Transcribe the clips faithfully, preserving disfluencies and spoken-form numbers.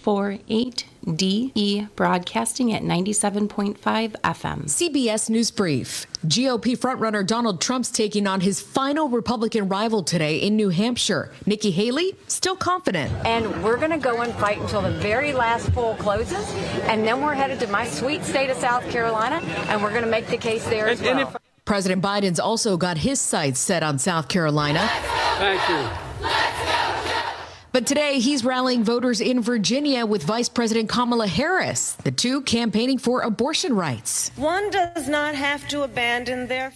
four eight D E, broadcasting at ninety-seven point five F M. C B S News Brief. G O P frontrunner Donald Trump's taking on his final Republican rival today in New Hampshire. Nikki Haley, still confident. And we're going to go and fight until the very last poll closes, and then we're headed to my sweet state of South Carolina, and we're going to make the case there as well. If- President Biden's also got his sights set on South Carolina. Thank you. But today, he's rallying voters in Virginia with Vice President Kamala Harris, the two campaigning for abortion rights. One does not have to abandon their...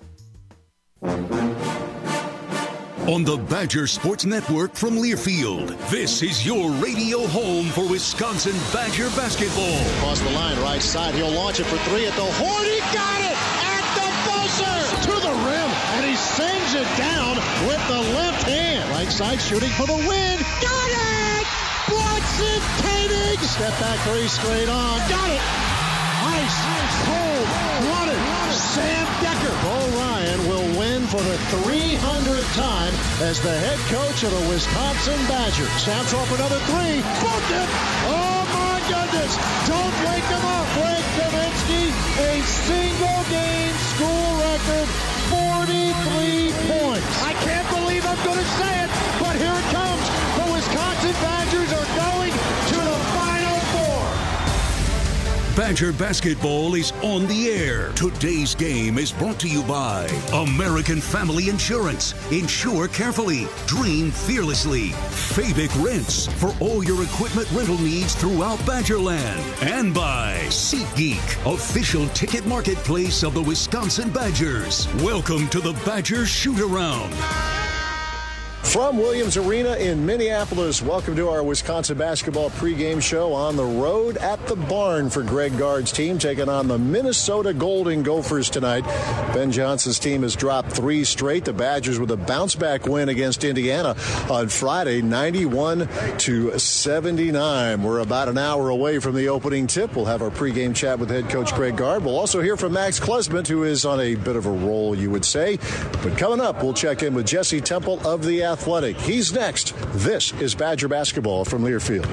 On the Badger Sports Network from Learfield, this is your radio home for Wisconsin Badger basketball. Across the line, right side, he'll launch it for three at the horn. He got it at the buzzer to the rim, and he sends it down with the left hand. Right side shooting for the win. Got it! Bronson Koenig! Step back three straight on. Got it! Ice, cold, run it. Sam Decker. Bo Ryan will win for the three hundredth time as the head coach of the Wisconsin Badgers. Samtrop another three. Booked it! Oh my goodness! Don't wake him up. Blake Kaminsky, a single game school record, forty-three points. I can't believe I'm going to say it, but here it comes. The Wisconsin Badgers are going to the Final Four. Badger basketball is on the air. Today's game is brought to you by American Family Insurance. Insure carefully. Dream fearlessly. Fabic Rents for all your equipment rental needs throughout Badgerland. And by SeatGeek, official ticket marketplace of the Wisconsin Badgers. Welcome to the Badger Shoot-Around. From Williams Arena in Minneapolis, welcome to our Wisconsin basketball pregame show on the road at the barn for Greg Gard's team, taking on the Minnesota Golden Gophers tonight. Ben Johnson's team has dropped three straight. The Badgers with a bounce-back win against Indiana on Friday, ninety-one to seventy-nine. We're about an hour away from the opening tip. We'll have our pregame chat with head coach Greg Gard. We'll also hear from Max Klesmit, who is on a bit of a roll, you would say. But coming up, we'll check in with Jesse Temple of the Athletic. He's next. This is Badger basketball from Learfield.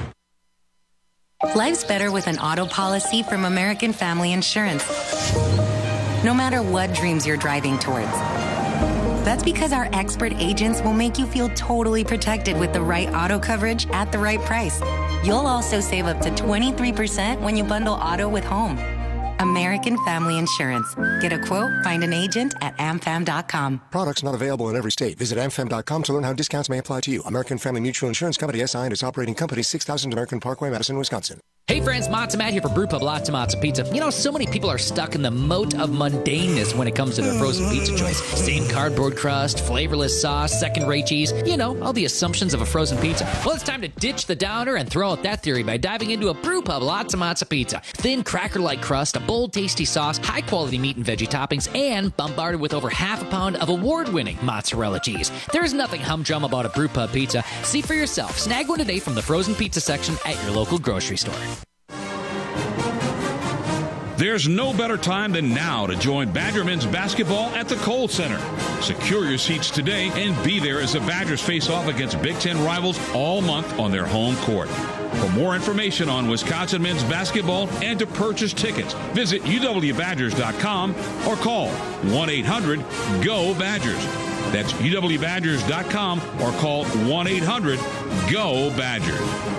Life's better with an auto policy from American Family Insurance. No matter what dreams you're driving towards. That's because our expert agents will make you feel totally protected with the right auto coverage at the right price. You'll also save up to twenty-three percent when you bundle auto with home. American Family Insurance. Get a quote, find an agent at am fam dot com. Products not available in every state. Visit am fam dot com to learn how discounts may apply to you. American Family Mutual Insurance Company, S I and its operating company, six thousand American Parkway, Madison, Wisconsin. Hey friends, Matza Matt here for Brewpub Lots of Matza Pizza. You know, so many people are stuck in the moat of mundaneness when it comes to their frozen pizza choice. Same cardboard crust, flavorless sauce, second-rate cheese. You know, all the assumptions of a frozen pizza. Well, it's time to ditch the downer and throw out that theory by diving into a Brewpub Lots of Matza Pizza. Thin, cracker-like crust, a bold, tasty sauce, high-quality meat and veggie toppings, and bombarded with over half a pound of award-winning mozzarella cheese. There's nothing humdrum about a Brewpub pizza. See for yourself. Snag one today from the frozen pizza section at your local grocery store. There's no better time than now to join Badger men's basketball at the Kohl Center. Secure your seats today and be there as the Badgers face off against Big Ten rivals all month on their home court. For more information on Wisconsin men's basketball and to purchase tickets, visit u w badgers dot com or call one eight hundred G O Badgers. That's u w badgers dot com or call one eight hundred G O Badgers.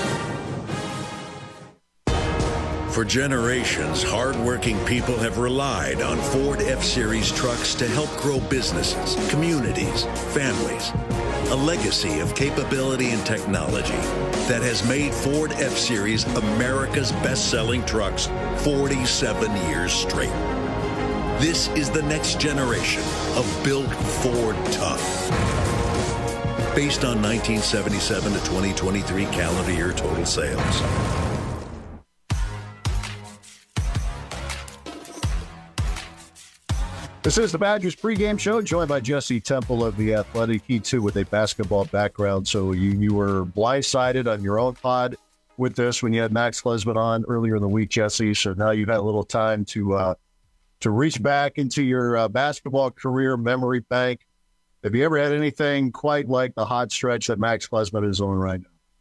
For generations, hardworking people have relied on Ford F-Series trucks to help grow businesses, communities, families. A legacy of capability and technology that has made Ford F-Series America's best-selling trucks forty-seven years straight. This is the next generation of built Ford tough. Based on nineteen seventy-seven to twenty twenty-three calendar year total sales. This is the Badgers pregame show, joined by Jesse Temple of The Athletic. He, too, with a basketball background. So you, you were blindsided on your own pod with this when you had Max Klesmit on earlier in the week, Jesse. So now you've had a little time to uh, to reach back into your uh, basketball career memory bank. Have you ever had anything quite like the hot stretch that Max Klesmit is on right now?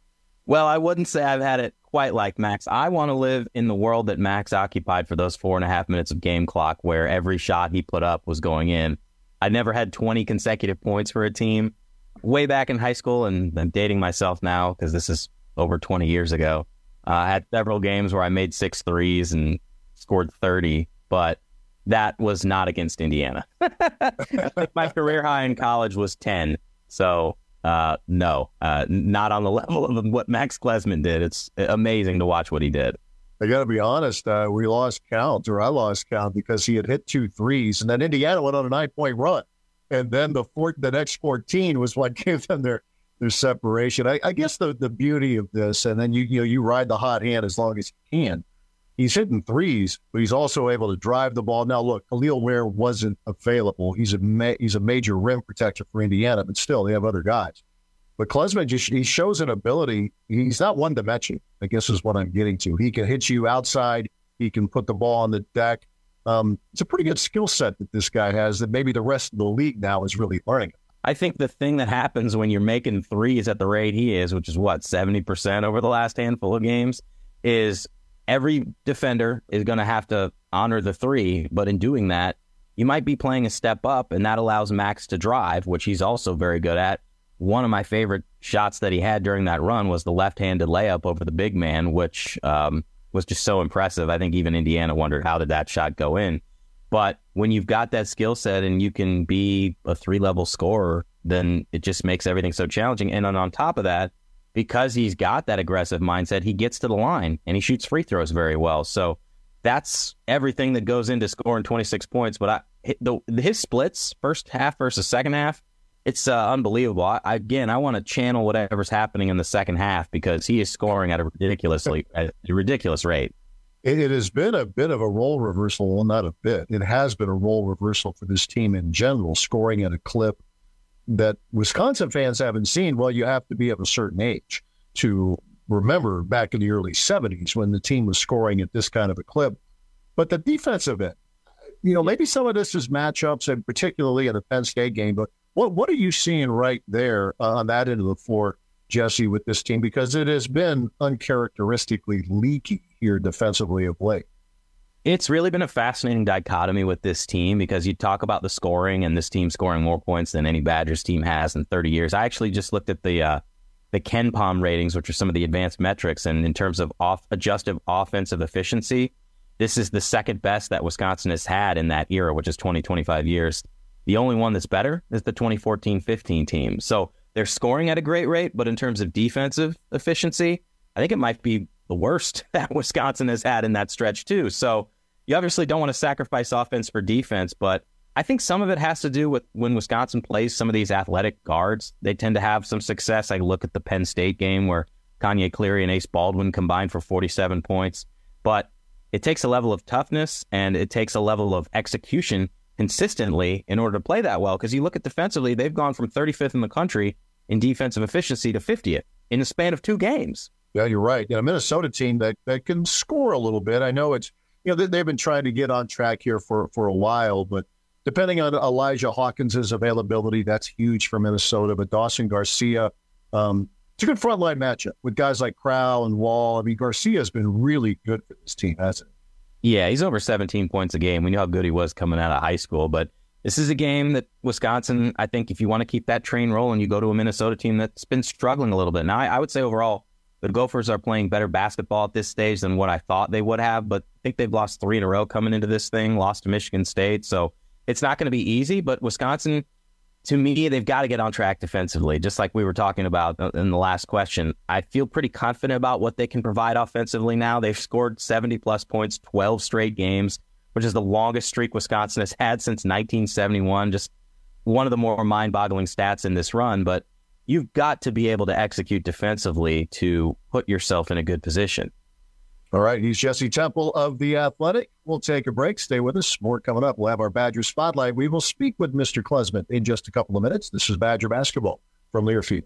Well, I wouldn't say I've had it quite like Max. I want to live in the world that Max occupied for those four and a half minutes of game clock where every shot he put up was going in. I never had twenty consecutive points for a team. Way back in high school, and I'm dating myself now because this is over twenty years ago, uh, I had several games where I made six threes and scored thirty, but that was not against Indiana. I think my career high in college was ten. So, uh, no, uh, not on the level of what Max Klesmit did. It's amazing to watch what he did. I got to be honest, uh, we lost count, or I lost count, because he had hit two threes, and then Indiana went on a nine-point run. And then the four, the next fourteen was what gave them their, their separation. I, I guess the, the beauty of this, and then you you know you ride the hot hand as long as you can. He's hitting threes, but he's also able to drive the ball. Now, look, Khalil Ware wasn't available. He's a ma- he's a major rim protector for Indiana, but still, they have other guys. But Klesmit, just he shows an ability. He's not one-dimensional, I guess is what I'm getting to. He can hit you outside. He can put the ball on the deck. Um, it's a pretty good skill set that this guy has that maybe the rest of the league now is really learning. I think the thing that happens when you're making threes at the rate he is, which is what, seventy percent over the last handful of games, is every defender is going to have to honor the three. But in doing that, you might be playing a step up, and that allows Max to drive, which he's also very good at. One of my favorite shots that he had during that run was the left-handed layup over the big man, which um, was just so impressive. I think even Indiana wondered, how did that shot go in? But when you've got that skill set and you can be a three-level scorer, then it just makes everything so challenging. And on, on top of that, because he's got that aggressive mindset, he gets to the line and he shoots free throws very well. So that's everything that goes into scoring twenty-six points. But I, the, his splits, first half versus second half, it's uh, unbelievable. I, again, I want to channel whatever's happening in the second half because he is scoring at a ridiculously at a ridiculous rate. It, it has been a bit of a role reversal. Well, not a bit. It has been a role reversal for this team in general, scoring at a clip that Wisconsin fans haven't seen. Well, you have to be of a certain age to remember back in the early seventies when the team was scoring at this kind of a clip. But the defensive end, you know, maybe some of this is matchups, and particularly in the Penn State game, but What what are you seeing right there uh, on that end of the floor, Jesse, with this team? Because it has been uncharacteristically leaky here defensively of late. It's really been a fascinating dichotomy with this team because you talk about the scoring and this team scoring more points than any Badgers team has in thirty years. I actually just looked at the uh, the KenPom ratings, which are some of the advanced metrics, and in terms of off adjusted offensive efficiency, this is the second best that Wisconsin has had in that era, which is twenty, twenty-five years. The only one that's better is the twenty fourteen fifteen team. So they're scoring at a great rate, but in terms of defensive efficiency, I think it might be the worst that Wisconsin has had in that stretch too. So you obviously don't want to sacrifice offense for defense, but I think some of it has to do with when Wisconsin plays some of these athletic guards. They tend to have some success. I look at the Penn State game where Kanye Cleary and Ace Baldwin combined for forty-seven points. But it takes a level of toughness and it takes a level of execution consistently in order to play that well. Because you look at defensively, they've gone from thirty-fifth in the country in defensive efficiency to fiftieth in the span of two games. Yeah, you're right. You know, a Minnesota team that, that can score a little bit. I know it's, you know, they, they've been trying to get on track here for, for a while, but depending on Elijah Hawkins' availability, that's huge for Minnesota. But Dawson Garcia, um, it's a good frontline matchup with guys like Crowell and Wall. I mean, Garcia's been really good for this team, hasn't he? Yeah, he's over seventeen points a game. We know how good he was coming out of high school, but this is a game that Wisconsin, I think if you want to keep that train rolling, you go to a Minnesota team that's been struggling a little bit. Now, I, I would say overall, the Gophers are playing better basketball at this stage than what I thought they would have, but I think they've lost three in a row coming into this thing, lost to Michigan State, so it's not going to be easy, but Wisconsin, to me, they've got to get on track defensively, just like we were talking about in the last question. I feel pretty confident about what they can provide offensively now. They've scored seventy-plus points, twelve straight games, which is the longest streak Wisconsin has had since nineteen seventy-one. Just one of the more mind-boggling stats in this run, but you've got to be able to execute defensively to put yourself in a good position. All right, he's Jesse Temple of The Athletic. We'll take a break. Stay with us. More coming up. We'll have our Badger Spotlight. We will speak with Mister Klesmit in just a couple of minutes. This is Badger Basketball from Learfield.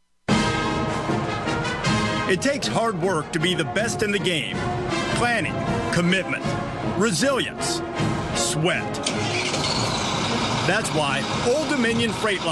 It takes hard work to be the best in the game. Planning, commitment, resilience, sweat. That's why Old Dominion Freight Line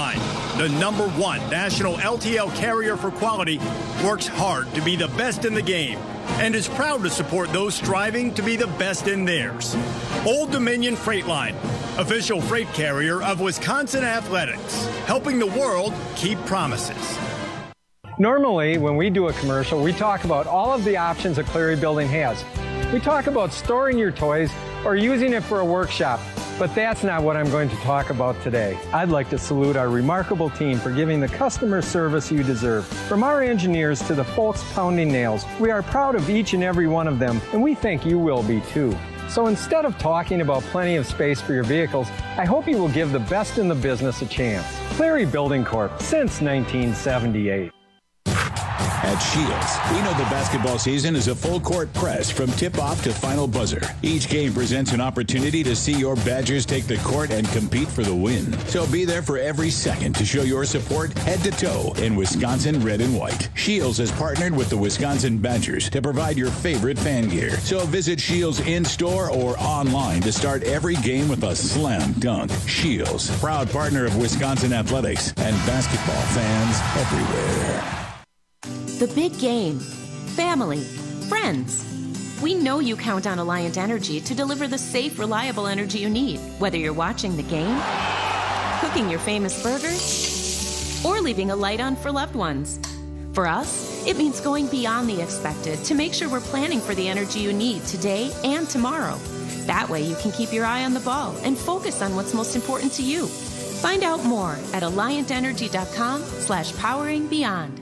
the number one national L T L carrier for quality, works hard to be the best in the game and is proud to support those striving to be the best in theirs. Old Dominion Freight Line, official freight carrier of Wisconsin Athletics, helping the world keep promises. Normally, when we do a commercial, we talk about all of the options a Cleary building has. We talk about storing your toys or using it for a workshop, but that's not what I'm going to talk about today. I'd like to salute our remarkable team for giving the customer service you deserve. From our engineers to the folks pounding nails, we are proud of each and every one of them, and we think you will be too. So instead of talking about plenty of space for your vehicles, I hope you will give the best in the business a chance. Cleary Building Corp, since nineteen seventy-eight. At Shields, we know the basketball season is a full-court press from tip-off to final buzzer. Each game presents an opportunity to see your Badgers take the court and compete for the win. So be there for every second to show your support head-to-toe in Wisconsin red and white. Shields has partnered with the Wisconsin Badgers to provide your favorite fan gear. So visit Shields in-store or online to start every game with a slam dunk. Shields, proud partner of Wisconsin Athletics and basketball fans everywhere. The big game, family, friends. We know you count on Alliant Energy to deliver the safe, reliable energy you need, whether you're watching the game, cooking your famous burgers, or leaving a light on for loved ones. For us, it means going beyond the expected to make sure we're planning for the energy you need today and tomorrow. That way you can keep your eye on the ball and focus on what's most important to you. Find out more at alliant energy dot com slash powering beyond.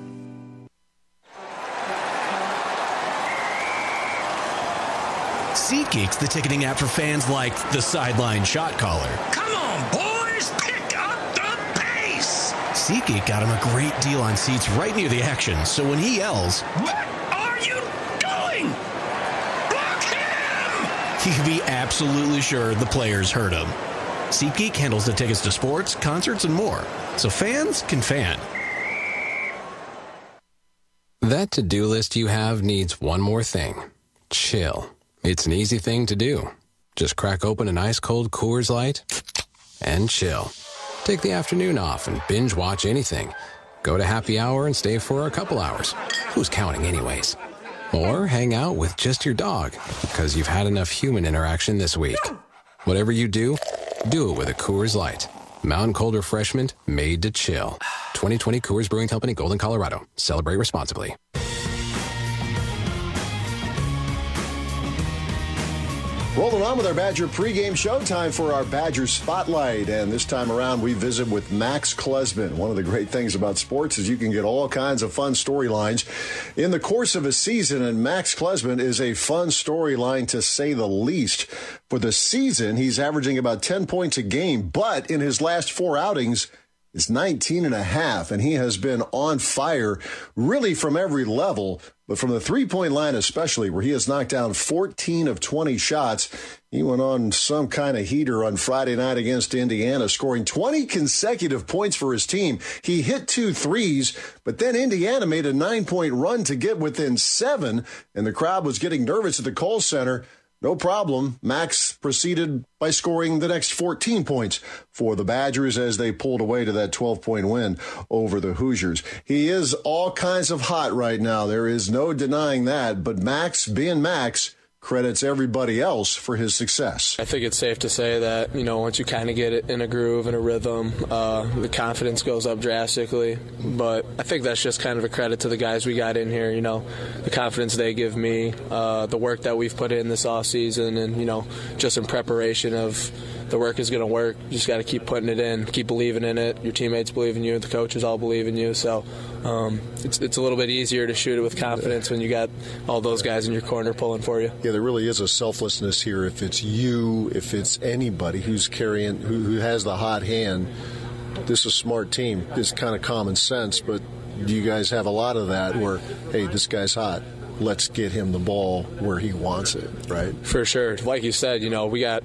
SeatGeek's the ticketing app for fans like the sideline shot caller. Come on, boys, pick up the pace! SeatGeek got him a great deal on seats right near the action, so when he yells, "What are you doing? Block him!" he can be absolutely sure the players heard him. SeatGeek handles the tickets to sports, concerts, and more, so fans can fan. That to-do list you have needs one more thing. Chill. It's an easy thing to do. Just crack open an ice-cold Coors Light and chill. Take the afternoon off and binge watch anything. Go to happy hour and stay for a couple hours. Who's counting anyways? Or hang out with just your dog because you've had enough human interaction this week. Whatever you do, do it with a Coors Light. Mountain cold refreshment made to chill. twenty twenty Coors Brewing Company, Golden, Colorado. Celebrate responsibly. Rolling on with our Badger pregame show, time for our Badger Spotlight. And this time around, we visit with Max Klesman. One of the great things about sports is you can get all kinds of fun storylines in the course of a season. And Max Klesman is a fun storyline, to say the least. For the season, he's averaging about ten points a game. But in his last four outings, it's nineteen and a half. And he has been on fire really from every level. But from the three-point line especially, where he has knocked down fourteen of twenty shots, he went on some kind of heater on Friday night against Indiana, scoring twenty consecutive points for his team. He hit two threes, but then Indiana made a nine-point run to get within seven, and the crowd was getting nervous at the Kohl Center. No problem. Max proceeded by scoring the next fourteen points for the Badgers as they pulled away to that twelve-point win over the Hoosiers. He is all kinds of hot right now. There is no denying that. But Max, being Max, credits everybody else for his success. I think it's safe to say that, you know, once you kind of get it in a groove and a rhythm, uh, the confidence goes up drastically. But I think that's just kind of a credit to the guys we got in here, you know, the confidence they give me, uh, the work that we've put in this offseason, and, you know, just in preparation of the work is going to work. You just got to keep putting it in, keep believing in it. Your teammates believe in you, the coaches all believe in you. So um, it's it's a little bit easier to shoot it with confidence when you got all those guys in your corner pulling for you. Yeah, there really is a selflessness here. If it's you, if it's anybody who's carrying, who, who has the hot hand, this is a smart team. It's kind of common sense, but do you guys have a lot of that where, hey, this guy's hot, let's get him the ball where he wants it, right? For sure. Like you said, you know, we got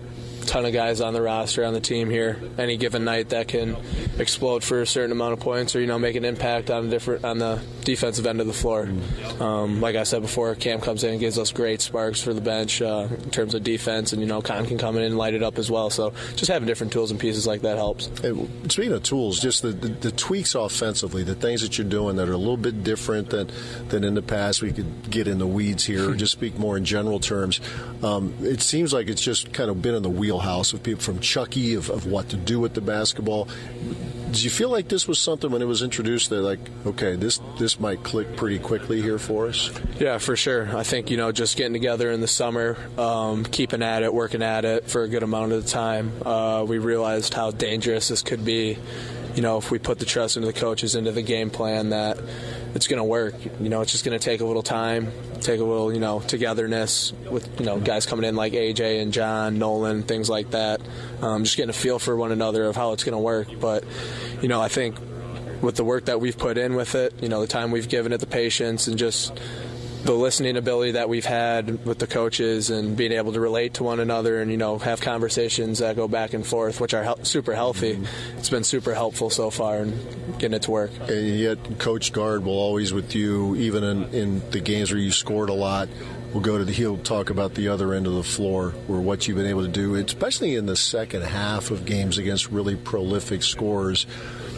ton of guys on the roster, on the team here, any given night that can explode for a certain amount of points or, you know, make an impact on, different, on the defensive end of the floor. Um, like I said before, Cam comes in and gives us great sparks for the bench uh, in terms of defense, and, you know, Con can come in and light it up as well. So just having different tools and pieces like that helps. Hey, speaking of tools, just the, the, the tweaks offensively, the things that you're doing that are a little bit different than, than in the past. We could get in the weeds here or just speak more in general terms. Um, it seems like it's just kind of been in the wheelhouse of people from Chucky of, of what to do with the basketball. Did you feel like this was something when it was introduced that, like, okay, this this might click pretty quickly here for us? Yeah, for sure. I think, you know, just getting together in the summer, um, keeping at it, working at it for a good amount of the time, uh, we realized how dangerous this could be. You know, if we put the trust into the coaches, into the game plan, that it's going to work. You know, it's just going to take a little time, take a little, you know, togetherness with, you know, guys coming in like A J and John, Nolan, things like that. Um, just getting a feel for one another of how it's going to work. But, you know, I think with the work that we've put in with it, you know, the time we've given it, the patience, and just the listening ability that we've had with the coaches and being able to relate to one another and, you know, have conversations that go back and forth, which are he- super healthy. Mm-hmm. It's been super helpful so far in getting it to work. And yet Coach Gard will always with you, even in, in the games where you scored a lot, we'll go to the, he'll talk about the other end of the floor where what you've been able to do, especially in the second half of games against really prolific scorers.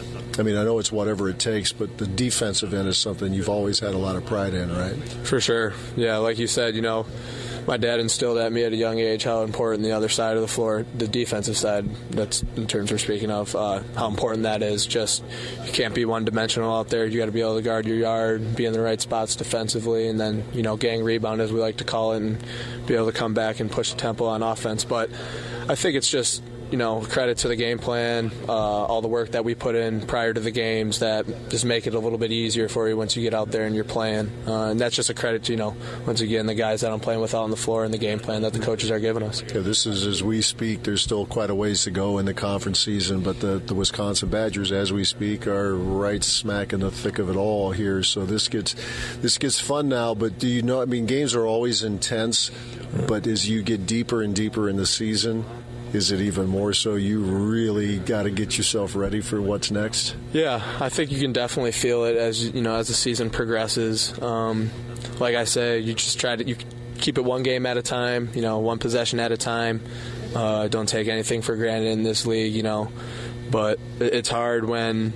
I mean, I know it's whatever it takes, but the defensive end is something you've always had a lot of pride in, right? For sure. Yeah, like you said, you know, my dad instilled at me at a young age how important the other side of the floor, the defensive side, that's in terms we're speaking of, uh, how important that is. Just, you can't be one-dimensional out there. You got to be able to guard your yard, be in the right spots defensively, and then, you know, gang rebound, as we like to call it, and be able to come back and push the tempo on offense. But I think it's just, you know, credit to the game plan, uh, all the work that we put in prior to the games that just make it a little bit easier for you once you get out there and you're playing. Uh, and that's just a credit to, you know, once again, the guys that I'm playing with out on the floor and the game plan that the coaches are giving us. Yeah, this is, as we speak, there's still quite a ways to go in the conference season, but the, the Wisconsin Badgers, as we speak, are right smack in the thick of it all here. So this gets this gets fun now, but do you know, I mean, games are always intense, but as you get deeper and deeper in the season, is it even more so you really got to get yourself ready for what's next? Yeah, I think you can definitely feel it as, you know, as the season progresses. Um, like I say, you just try to you keep it one game at a time, you know, one possession at a time. Uh, don't take anything for granted in this league, you know. But it's hard when,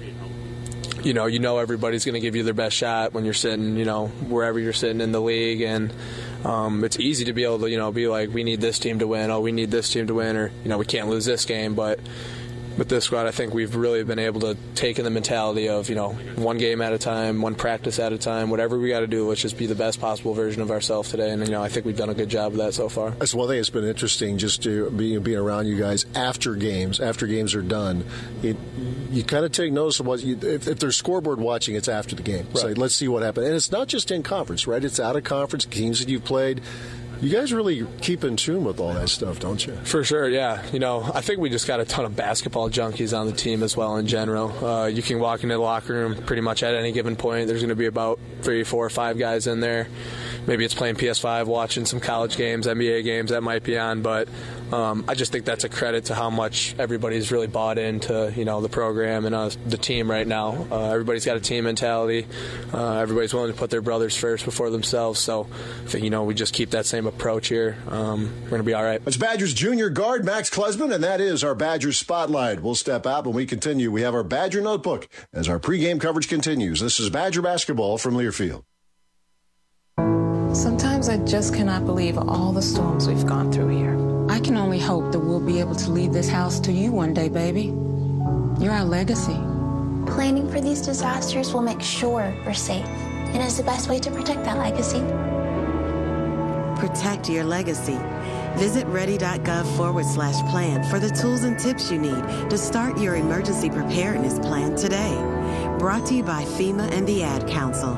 you know, you know everybody's going to give you their best shot when you're sitting, you know, wherever you're sitting in the league, and Um, it's easy to be able to, you know, be like, we need this team to win, oh, we need this team to win, or, you know, we can't lose this game. But with this squad, I think we've really been able to take in the mentality of, you know, one game at a time, one practice at a time, whatever we got to do, let's just be the best possible version of ourselves today. And, you know, I think we've done a good job of that so far. That's one thing that's been interesting, just to be, being around you guys after games, after games are done. It, you kind of take notice of what you, if, if there's scoreboard watching, it's after the game. Right. So let's see what happened. And it's not just in conference, right? It's out of conference, teams that you've played. You guys really keep in tune with all that stuff, don't you? For sure, yeah. You know, I think we just got a ton of basketball junkies on the team as well in general. Uh, you can walk into the locker room pretty much at any given point. There's going to be about three, four, five guys in there. Maybe it's playing P S five, watching some college games, N B A games that might be on, but um, I just think that's a credit to how much everybody's really bought into, you know, the program and uh, the team right now. Uh, everybody's got a team mentality. Uh, everybody's willing to put their brothers first before themselves. So, I think, you know, we just keep that same approach here. Um, we're going to be all right. It's Badgers junior guard Max Klesman, and that is our Badgers Spotlight. We'll step out when we continue. We have our Badger Notebook as our pregame coverage continues. This is Badger basketball from Learfield. Sometimes I just cannot believe all the storms we've gone through here. I can only hope that we'll be able to leave this house to you one day, baby. You're our legacy. Planning for these disasters will make sure we're safe, and is the best way to protect that legacy. Protect your legacy. Visit ready.gov forward slash plan for the tools and tips you need to start your emergency preparedness plan today. Brought to you by FEMA and the Ad Council.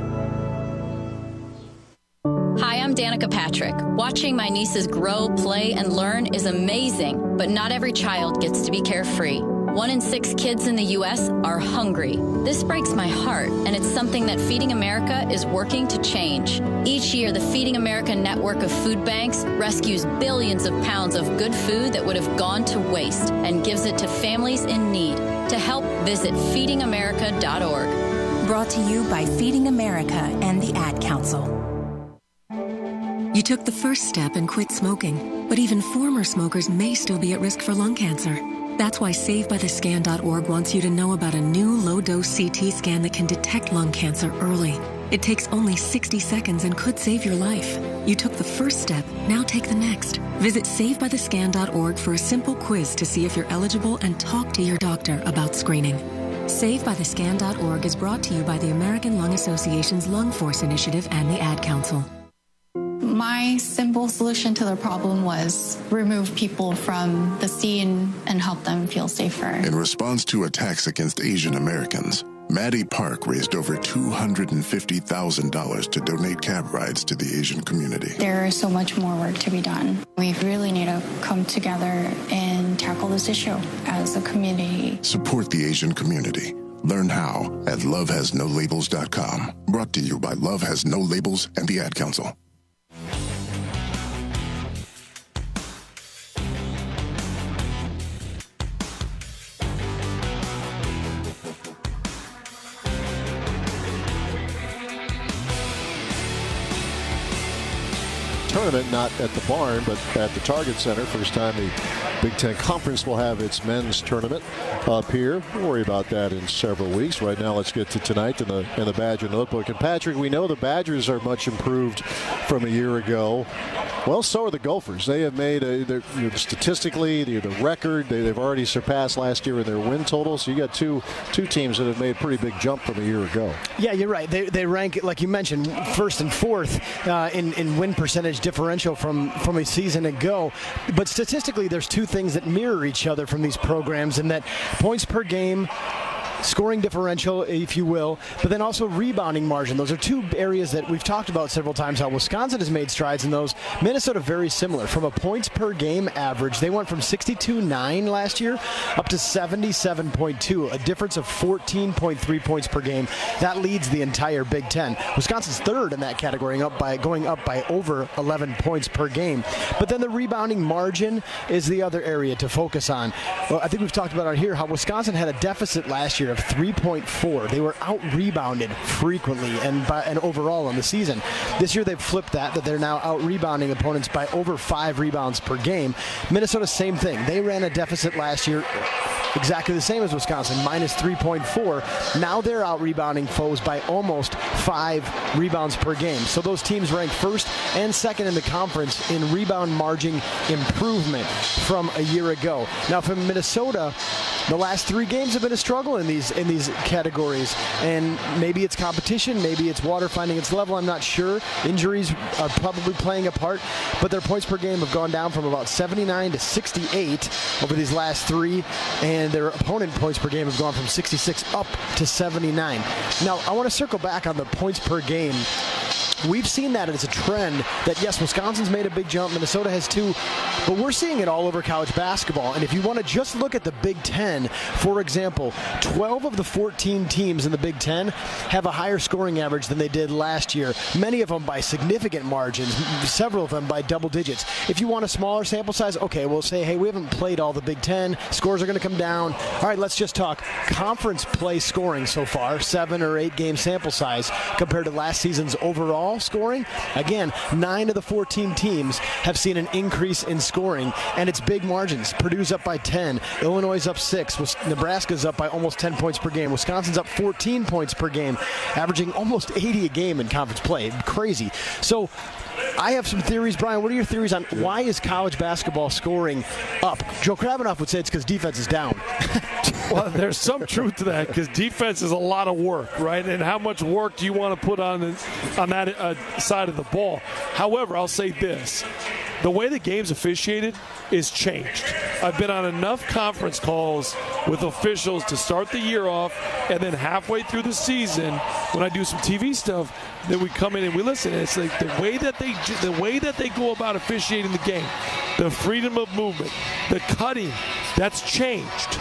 Hi, I'm Danica Patrick. Watching my nieces grow, play, and learn is amazing, but not every child gets to be carefree. One in six kids in the U S are hungry. This breaks my heart, and it's something that Feeding America is working to change. Each year, the Feeding America network of food banks rescues billions of pounds of good food that would have gone to waste and gives it to families in need. To help, visit feeding america dot org. Brought to you by Feeding America and the Ad Council. You took the first step and quit smoking, but even former smokers may still be at risk for lung cancer. That's why save by the scan dot org wants you to know about a new low-dose C T scan that can detect lung cancer early. It takes only sixty seconds and could save your life. You took the first step, now take the next. Visit save by the scan dot org for a simple quiz to see if you're eligible and talk to your doctor about screening. save by the scan dot org is brought to you by the American Lung Association's Lung Force Initiative and the Ad Council. My simple solution to the problem was remove people from the scene and help them feel safer. In response to attacks against Asian Americans, Maddie Park raised over two hundred fifty thousand dollars to donate cab rides to the Asian community. There is so much more work to be done. We really need to come together and tackle this issue as a community. Support the Asian community. Learn how at love has no labels dot com. Brought to you by Love Has No Labels and the Ad Council. Tournament, not at the barn, but at the Target Center. First time the Big Ten Conference will have its men's tournament up here. We'll worry about that in several weeks. Right now, let's get to tonight in the in the Badger Notebook. And Patrick, we know the Badgers are much improved from a year ago. Well, so are the Gophers. They have made a, you know, statistically the, the record. They, they've already surpassed last year in their win total. So you got two two teams that have made a pretty big jump from a year ago. Yeah, you're right. They they rank, like you mentioned, first and fourth uh, in in win percentage differential from from a season ago. But statistically, there's two things that mirror each other from these programs, and that points per game, scoring differential, if you will, but then also rebounding margin. Those are two areas that we've talked about several times, how Wisconsin has made strides in those. Minnesota, very similar. From a points per game average, they went from sixty-two point nine last year up to seventy-seven point two, a difference of fourteen point three points per game. That leads the entire Big Ten. Wisconsin's third in that category, up by going up by over eleven points per game. But then the rebounding margin is the other area to focus on. Well, I think we've talked about it here, how Wisconsin had a deficit last year of three point four. They were out-rebounded frequently and by, and overall in the season. This year they've flipped that, that they're now out-rebounding opponents by over five rebounds per game. Minnesota, same thing. They ran a deficit last year exactly the same as Wisconsin, minus three point four. Now they're out-rebounding foes by almost five rebounds per game. So those teams rank first and second in the conference in rebound margin improvement from a year ago. Now for Minnesota, the last three games have been a struggle in these in these categories, and maybe it's competition, maybe it's water finding its level, I'm not sure. Injuries are probably playing a part, but their points per game have gone down from about seventy-nine to sixty-eight over these last three, and their opponent points per game have gone from sixty-six up to seventy-nine. Now, I want to circle back on the points per game. We've seen that as a trend that, yes, Wisconsin's made a big jump, Minnesota has too, but we're seeing it all over college basketball. And if you want to just look at the Big Ten, for example, twelve of the fourteen teams in the Big Ten have a higher scoring average than they did last year, many of them by significant margins, several of them by double digits. If you want a smaller sample size, okay, we'll say, hey, we haven't played all the Big Ten, scores are going to come down. All right, let's just talk conference play scoring so far, seven or eight game sample size compared to last season's overall scoring. Again, nine of the fourteen teams have seen an increase in scoring, and it's big margins. Purdue's up by ten, Illinois is up six, Nebraska's up by almost ten points per game, Wisconsin's up fourteen points per game, averaging almost eighty a game in conference play. Crazy. So I have some theories. Brian, what are your theories on why is college basketball scoring up? Joe Kravinoff would say it's because defense is down. Well, there's some truth to that, because defense is a lot of work, right? And how much work do you want to put on the, on that uh, side of the ball? However, I'll say this. The way the game's officiated is changed. I've been on enough conference calls with officials to start the year off, and then halfway through the season, when I do some T V stuff, then we come in and we listen. And it's like the way that they the way that they go about officiating the game, the freedom of movement, the cutting, that's changed.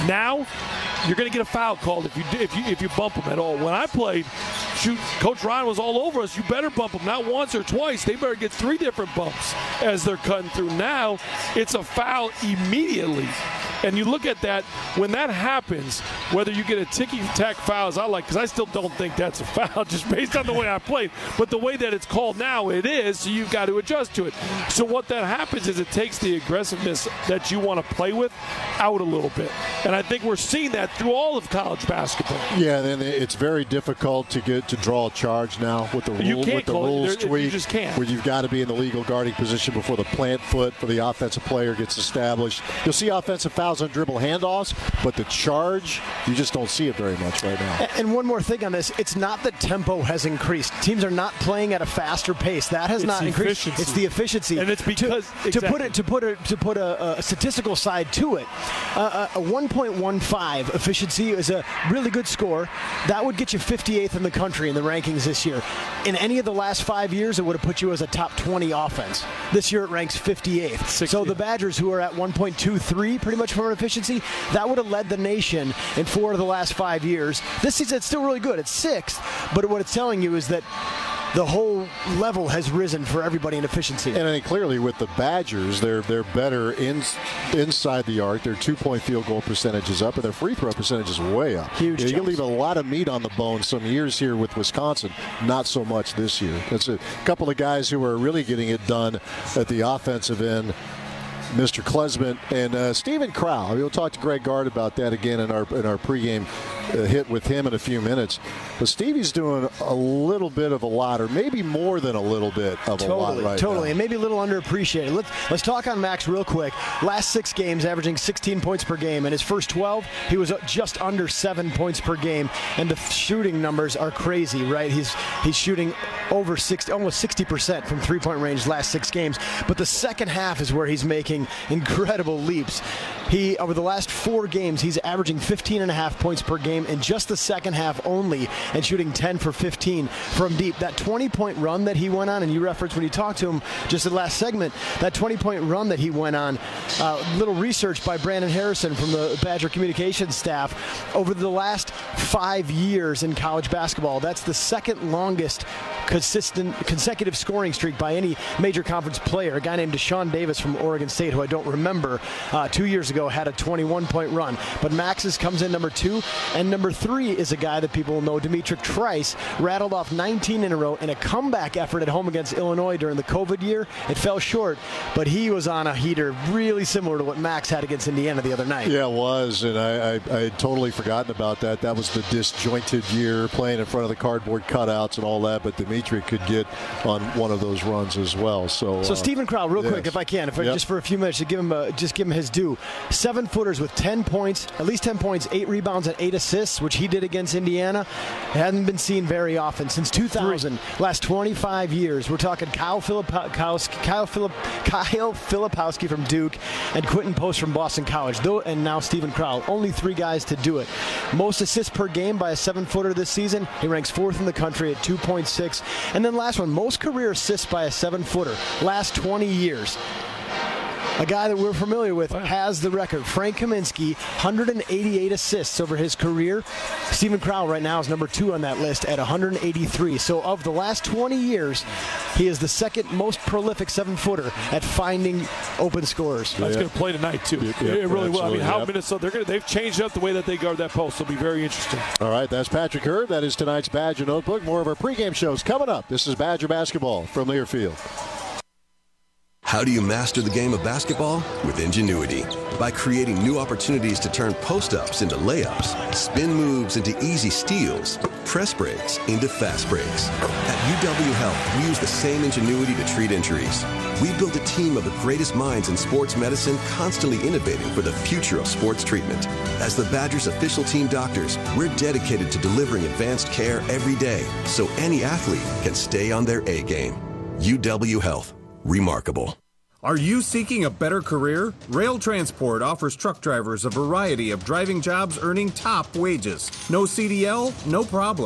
Now, you're going to get a foul called if you if you if you bump them at all. When I played, shoot, Coach Ryan was all over us. You better bump them, not once or twice. They better get three different bumps as they're cutting through. Now, it's a foul immediately. And you look at that, when that happens, whether you get a ticky-tack foul, as I like, because I still don't think that's a foul, just based on the way I played. But the way that it's called now, it is, so you've got to adjust to it. So what that happens is it takes the aggressiveness that you want to play with out a little bit. And I think we're seeing that through all of college basketball. Yeah, then it's very difficult to get to draw a charge now with the, rule, with the rules tweak. You just can't. Where you've got to be in the legal guarding position before the plant foot for the offensive player gets established. You'll see offensive fouls on dribble handoffs, but the charge, you just don't see it very much right now. And one more thing on this, it's not that tempo has increased. Teams are not playing at a faster pace. That has it's not increased. Efficiency. It's the efficiency. And it's because to, exactly. to put it to put a to put a, a statistical side to it, uh, a one point one five efficiency is a really good score. That would get you fifty-eighth in the country in the rankings this year. In any of the last five years, it would have put you as a top twenty offense. This year it ranks fifty-eighth. sixty. So the Badgers, who are at one point two three pretty much from an efficiency, that would have led the nation in four of the last five years. This season, it's still really good. It's sixth, but what it's telling you is that the whole level has risen for everybody in efficiency. And I think clearly with the Badgers, they're they're better in, inside the arc. Their two-point field goal percentage is up, and their free throw percentage is way up. Huge. You, you can leave a lot of meat on the bone some years here with Wisconsin, not so much this year. That's a couple of guys who are really getting it done at the offensive end. Mister Klesmit and uh, Stephen Crowl. I mean, we'll talk to Greg Gard about that again in our in our pregame uh, hit with him in a few minutes. But Stevie's doing a little bit of a lot, or maybe more than a little bit of totally, a lot right Totally, totally, now. and maybe a little underappreciated. Let's let's talk on Max real quick. Last six games, averaging sixteen points per game. In his first twelve, he was just under seven points per game, and the shooting numbers are crazy, right? He's he's shooting over sixty, almost sixty percent from three-point range last six games. But the second half is where he's making incredible leaps. He, over the last four games, he's averaging fifteen and a half points per game in just the second half only, and shooting ten for fifteen from deep. That twenty-point run that he went on, and you referenced when you talked to him just in the last segment, that twenty-point run that he went on, uh, little research by Brandon Harrison from the Badger communications staff, over the last five years in college basketball, that's the second longest consistent consecutive scoring streak by any major conference player. A guy named Deshaun Davis from Oregon State, who I don't remember, uh, two years ago had a twenty-one point run. But Max's comes in number two, and number three is a guy that people know, Demetric Trice, rattled off nineteen in a row in a comeback effort at home against Illinois during the COVID year. It fell short, but he was on a heater really similar to what Max had against Indiana the other night. Yeah, it was, and I, I, I had totally forgotten about that. That was the disjointed year, playing in front of the cardboard cutouts and all that, but Demetric could get on one of those runs as well. So, so uh, Stephen Crowl, real yes. quick, if I can, if I, Yep. just for a few minutes to give him a, just give him his due. Seven footers with ten points, at least ten points, eight rebounds, and eight assists, which he did against Indiana. It hadn't been seen very often since two thousand. Three. Last twenty-five years, we're talking Kyle Filipowski, Kyle Philipp, Kyle Filipowski from Duke, and Quentin Post from Boston College. Though, and now Stephen Crowl, only three guys to do it. Most assists per game by a seven-footer this season. He ranks fourth in the country at two point six. And then last one, most career assists by a seven-footer. Last twenty years. A guy that we're familiar with has the record. Frank Kaminsky, one hundred eighty-eight assists over his career. Stephen Crowl right now is number two on that list at one hundred eighty-three. So of the last twenty years, he is the second most prolific seven-footer at finding open scorers. That's going to play tonight, too. Yep, it really will. I mean, how yep. Minnesota, they're gonna, they've changed up the way that they guard that post. It'll be very interesting. All right, that's Patrick Hurd. That is tonight's Badger Notebook. More of our pregame shows coming up. This is Badger Basketball from Learfield. How do you master the game of basketball? With Ingenuity. By creating new opportunities to turn post-ups into layups, spin moves into easy steals, press breaks into fast breaks. At U W Health, we use the same ingenuity to treat injuries. We build a team of the greatest minds in sports medicine, constantly innovating for the future of sports treatment. As the Badgers' official team doctors, we're dedicated to delivering advanced care every day so any athlete can stay on their A game. U W Health. Remarkable. Are you seeking a better career? Rail Transport offers truck drivers a variety of driving jobs earning top wages. No C D L? No problem.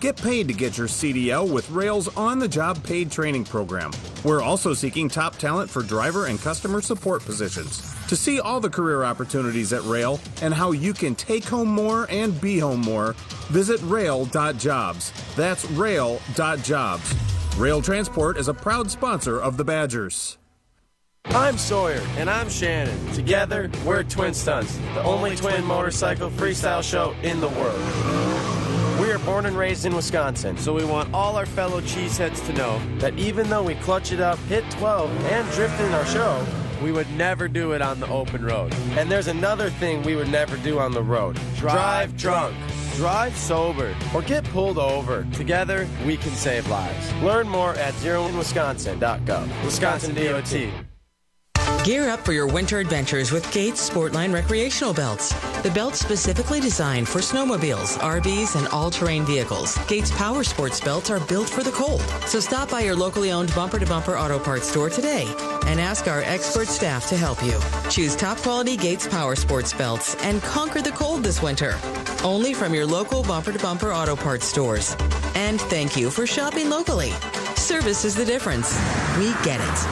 Get paid to get your C D L with Rail's on-the-job paid training program. We're also seeking top talent for driver and customer support positions. To see all the career opportunities at Rail and how you can take home more and be home more, visit rail dot jobs. That's rail dot jobs. Rail Transport is a proud sponsor of the Badgers. I'm Sawyer. And I'm Shannon. Together, we're Twin Stunts, the only twin motorcycle freestyle show in the world. We are born and raised in Wisconsin, so we want all our fellow cheeseheads to know that even though we clutch it up, hit twelve, and drift in our show, we would never do it on the open road. And there's another thing we would never do on the road. Drive drunk. Drive sober. Or get pulled over. Together, we can save lives. Learn more at zero in wisconsin dot gov. Wisconsin D O T. Gear up for your winter adventures with Gates Sportline recreational belts. The belts specifically designed for snowmobiles, R Vs, and all-terrain vehicles. Gates Power Sports belts are built for the cold. So stop by your locally owned Bumper to Bumper Auto Parts store today and ask our expert staff to help you. Choose top-quality Gates Power Sports belts and conquer the cold this winter. Only from your local Bumper to Bumper Auto Parts stores. And thank you for shopping locally. Service is the difference. We get it.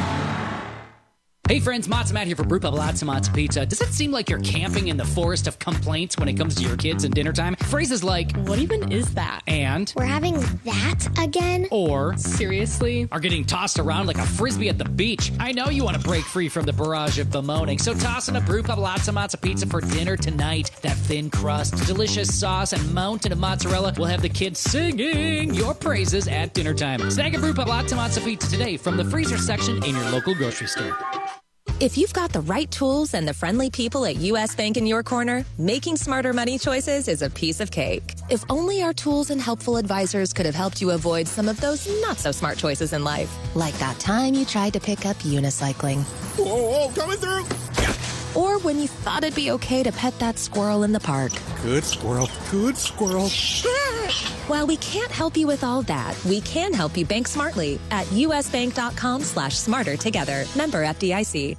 Hey friends, Matzo Matt here for Brew Pub Lots of Matzo Pizza. Does it seem like you're camping in the forest of complaints when it comes to your kids and dinner time? Phrases like, what even is that? And, we're having that again? Or, seriously? Are getting tossed around like a frisbee at the beach. I know you want to break free from the barrage of bemoaning, so toss in a Brew Pub Lots of Matzo Pizza for dinner tonight. That thin crust, delicious sauce, and mountain of mozzarella will have the kids singing your praises at dinner time. Snag a Brew Pub Lots of Matzo Pizza today from the freezer section in your local grocery store. If you've got the right tools and the friendly people at U S Bank in your corner, making smarter money choices is a piece of cake. If only our tools and helpful advisors could have helped you avoid some of those not-so-smart choices in life. Like that time you tried to pick up unicycling. Whoa, whoa, coming through! Or when you thought it'd be okay to pet that squirrel in the park. Good squirrel, good squirrel. While we can't help you with all that, we can help you bank smartly at usbank.com slash smarter together. Member F D I C.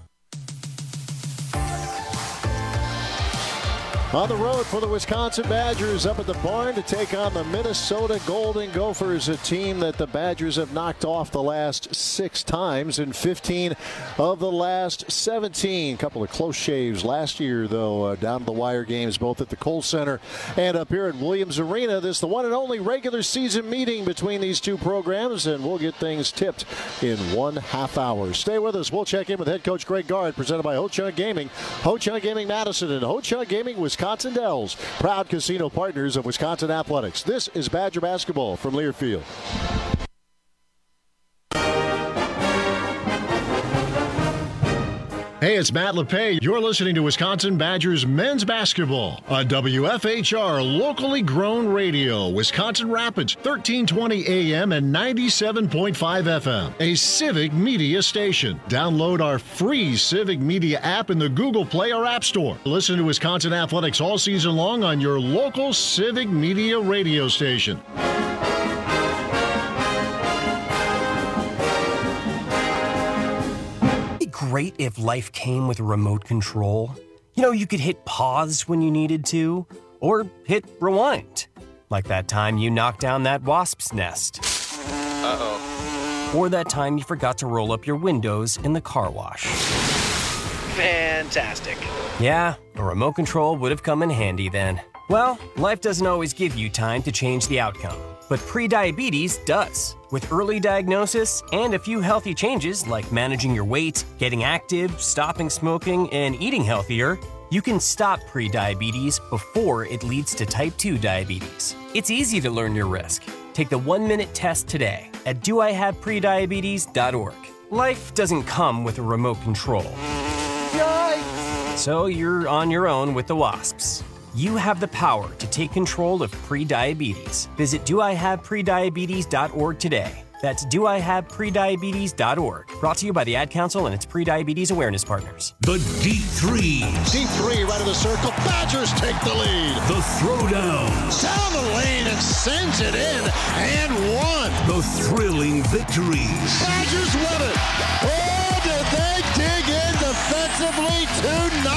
On the road for the Wisconsin Badgers up at the barn to take on the Minnesota Golden Gophers, a team that the Badgers have knocked off the last six times in fifteen of the last seventeen. A couple of close shaves last year, though, uh, down to the wire games, both at the Kohl Center and up here at Williams Arena. This is the one and only regular season meeting between ththese two programs, and we'll get things tipped in one half hour. Stay with us. We'll check in with head coach Greg Gard, presented by Ho-Chunk Gaming, Ho-Chunk Gaming Madison, and Ho-Chunk Gaming Wisconsin. Wisconsin Dells, proud casino partners of Wisconsin Athletics. This is Badger basketball from Learfield. Hey, it's Matt LePay. You're listening to Wisconsin Badgers men's basketball on W F H R, locally grown radio, Wisconsin Rapids, thirteen twenty A M and ninety-seven point five F M, a Civic Media station. Download our free Civic Media app in the Google Play or App Store. Listen to Wisconsin Athletics all season long on your local Civic Media radio station. Great if life came with a remote control. You know, you could hit pause when you needed to, or hit rewind. Like that time you knocked down that wasp's nest. Uh-oh. Or that time you forgot to roll up your windows in the car wash. Fantastic. Yeah, a remote control would have come in handy then. Well, life doesn't always give you time to change the outcome, but prediabetes does. With early diagnosis and a few healthy changes like managing your weight, getting active, stopping smoking, and eating healthier, you can stop prediabetes before it leads to type two diabetes. It's easy to learn your risk. Take the one-minute test today at do I have prediabetes dot org. Life doesn't come with a remote control. Yikes! So you're on your own with the wasps. You have the power to take control of prediabetes. Visit do I have prediabetes dot org today. That's do I have prediabetes dot org. Brought to you by the Ad Council and its prediabetes awareness partners. The deep threes. Deep three right of the circle. Badgers take the lead. The throwdown. Down the lane and sends it in and one. The thrilling victories. Badgers win it. Oh, did they dig in defensively tonight?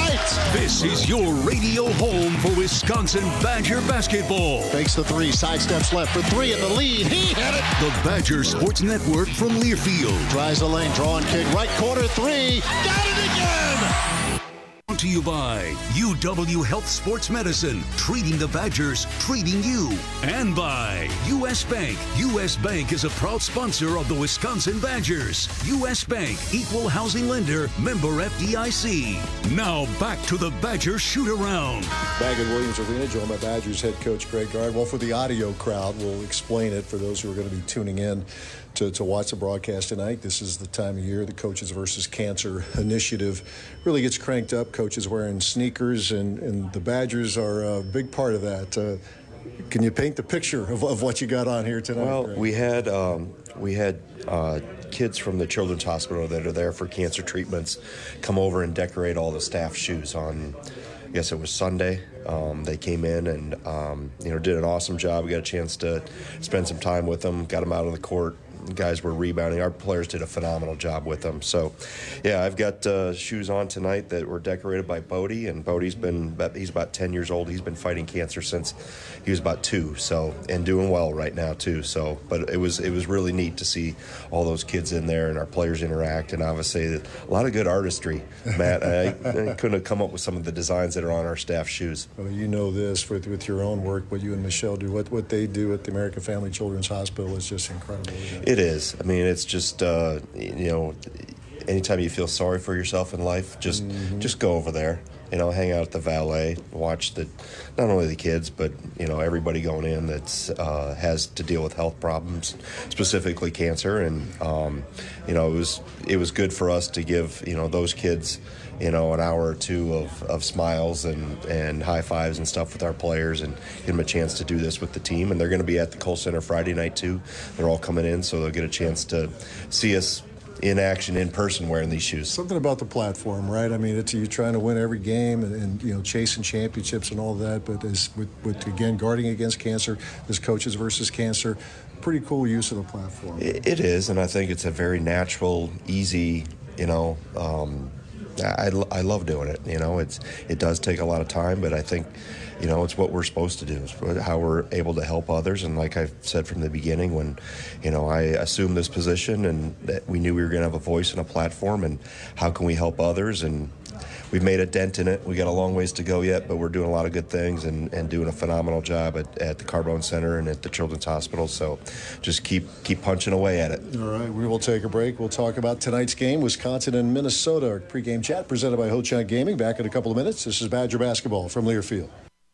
This is your radio home for Wisconsin Badger basketball. Fakes the three, sidesteps left for three in the lead. He had it. The Badger Sports Network from Learfield. Tries the lane, draw and kick, right corner three. Got it again. Brought to you by U W Health Sports Medicine, treating the Badgers, treating you. And by U S Bank. U S Bank is a proud sponsor of the Wisconsin Badgers. U S Bank, equal housing lender, member F D I C. Now back to the Badger shoot-around. Baggett-Williams Arena, joined by Badgers head coach Greg Gard. Well, for the audio crowd, we'll explain it for those who are going to be tuning in to, to watch the broadcast tonight. This is the time of year the Coaches versus Cancer initiative really gets cranked up. Coaches wearing sneakers, and, and the Badgers are a big part of that. Uh, can you paint the picture of, of what you got on here tonight? Well, Greg? we had um, we had uh, kids from the Children's Hospital that are there for cancer treatments come over and decorate all the staff shoes on, I guess it was Sunday. Um, they came in and, um, you know, did an awesome job. We got a chance to spend some time with them, got them out on the court. The guys were rebounding. Our players did a phenomenal job with them. So, yeah, I've got uh, shoes on tonight that were decorated by Bodie, and Bodie's been he's about ten years old. He's been fighting cancer since he was about two, so and doing well right now too. So, but it was it was really neat to see all those kids in there and our players interact, and obviously a lot of good artistry. Matt, I, I couldn't have come up with some of the designs that are on our staff shoes. Well, you know this with with your own work, what you and Michelle do, what what they do at the American Family Children's Hospital is just incredible. Isn't it? It is. I mean, it's just, uh, you know, anytime you feel sorry for yourself in life, just mm-hmm. just go over there, you know, hang out at the valet, watch the, not only the kids, but, you know, everybody going in that's uh, has to deal with health problems, specifically cancer. And, um, you know, it was, it was good for us to give, you know, those kids, you know, an hour or two of, of smiles and, and high fives and stuff with our players, and give them a chance to do this with the team. And they're going to be at the Kohl Center Friday night too. They're all coming in, so they'll get a chance to see us in action, in person, wearing these shoes. Something about the platform, right? I mean, it's you're trying to win every game and, and you know, chasing championships and all that. But as with, with again, guarding against cancer, this Coaches versus Cancer, pretty cool use of the platform. It, it is, and I think it's a very natural, easy, you know. Um, I, I love doing it. You know, it's it does take a lot of time, but I think, you know, it's what we're supposed to do. It's how we're able to help others. And like I've said from the beginning, when, you know, I assumed this position and that we knew we were going to have a voice and a platform, and how can we help others? And we've made a dent in it. We got a long ways to go yet, but we're doing a lot of good things and, and doing a phenomenal job at, at the Carbone Center and at the Children's Hospital. So just keep keep punching away at it. All right, we will take a break. We'll talk about tonight's game, Wisconsin and Minnesota. Our pregame chat presented by Ho-Chunk Gaming. Back in a couple of minutes. This is Badger Basketball from Learfield.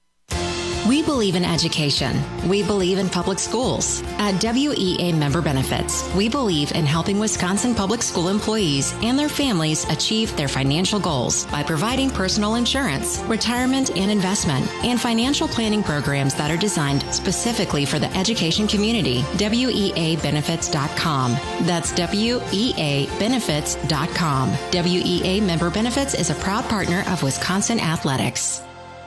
We believe in education. We believe in public schools. At W E A Member Benefits, we believe in helping Wisconsin public school employees and their families achieve their financial goals by providing personal insurance, retirement and investment, and financial planning programs that are designed specifically for the education community. W E A benefits dot com. That's W E A benefits dot com. W E A Member Benefits is a proud partner of Wisconsin Athletics.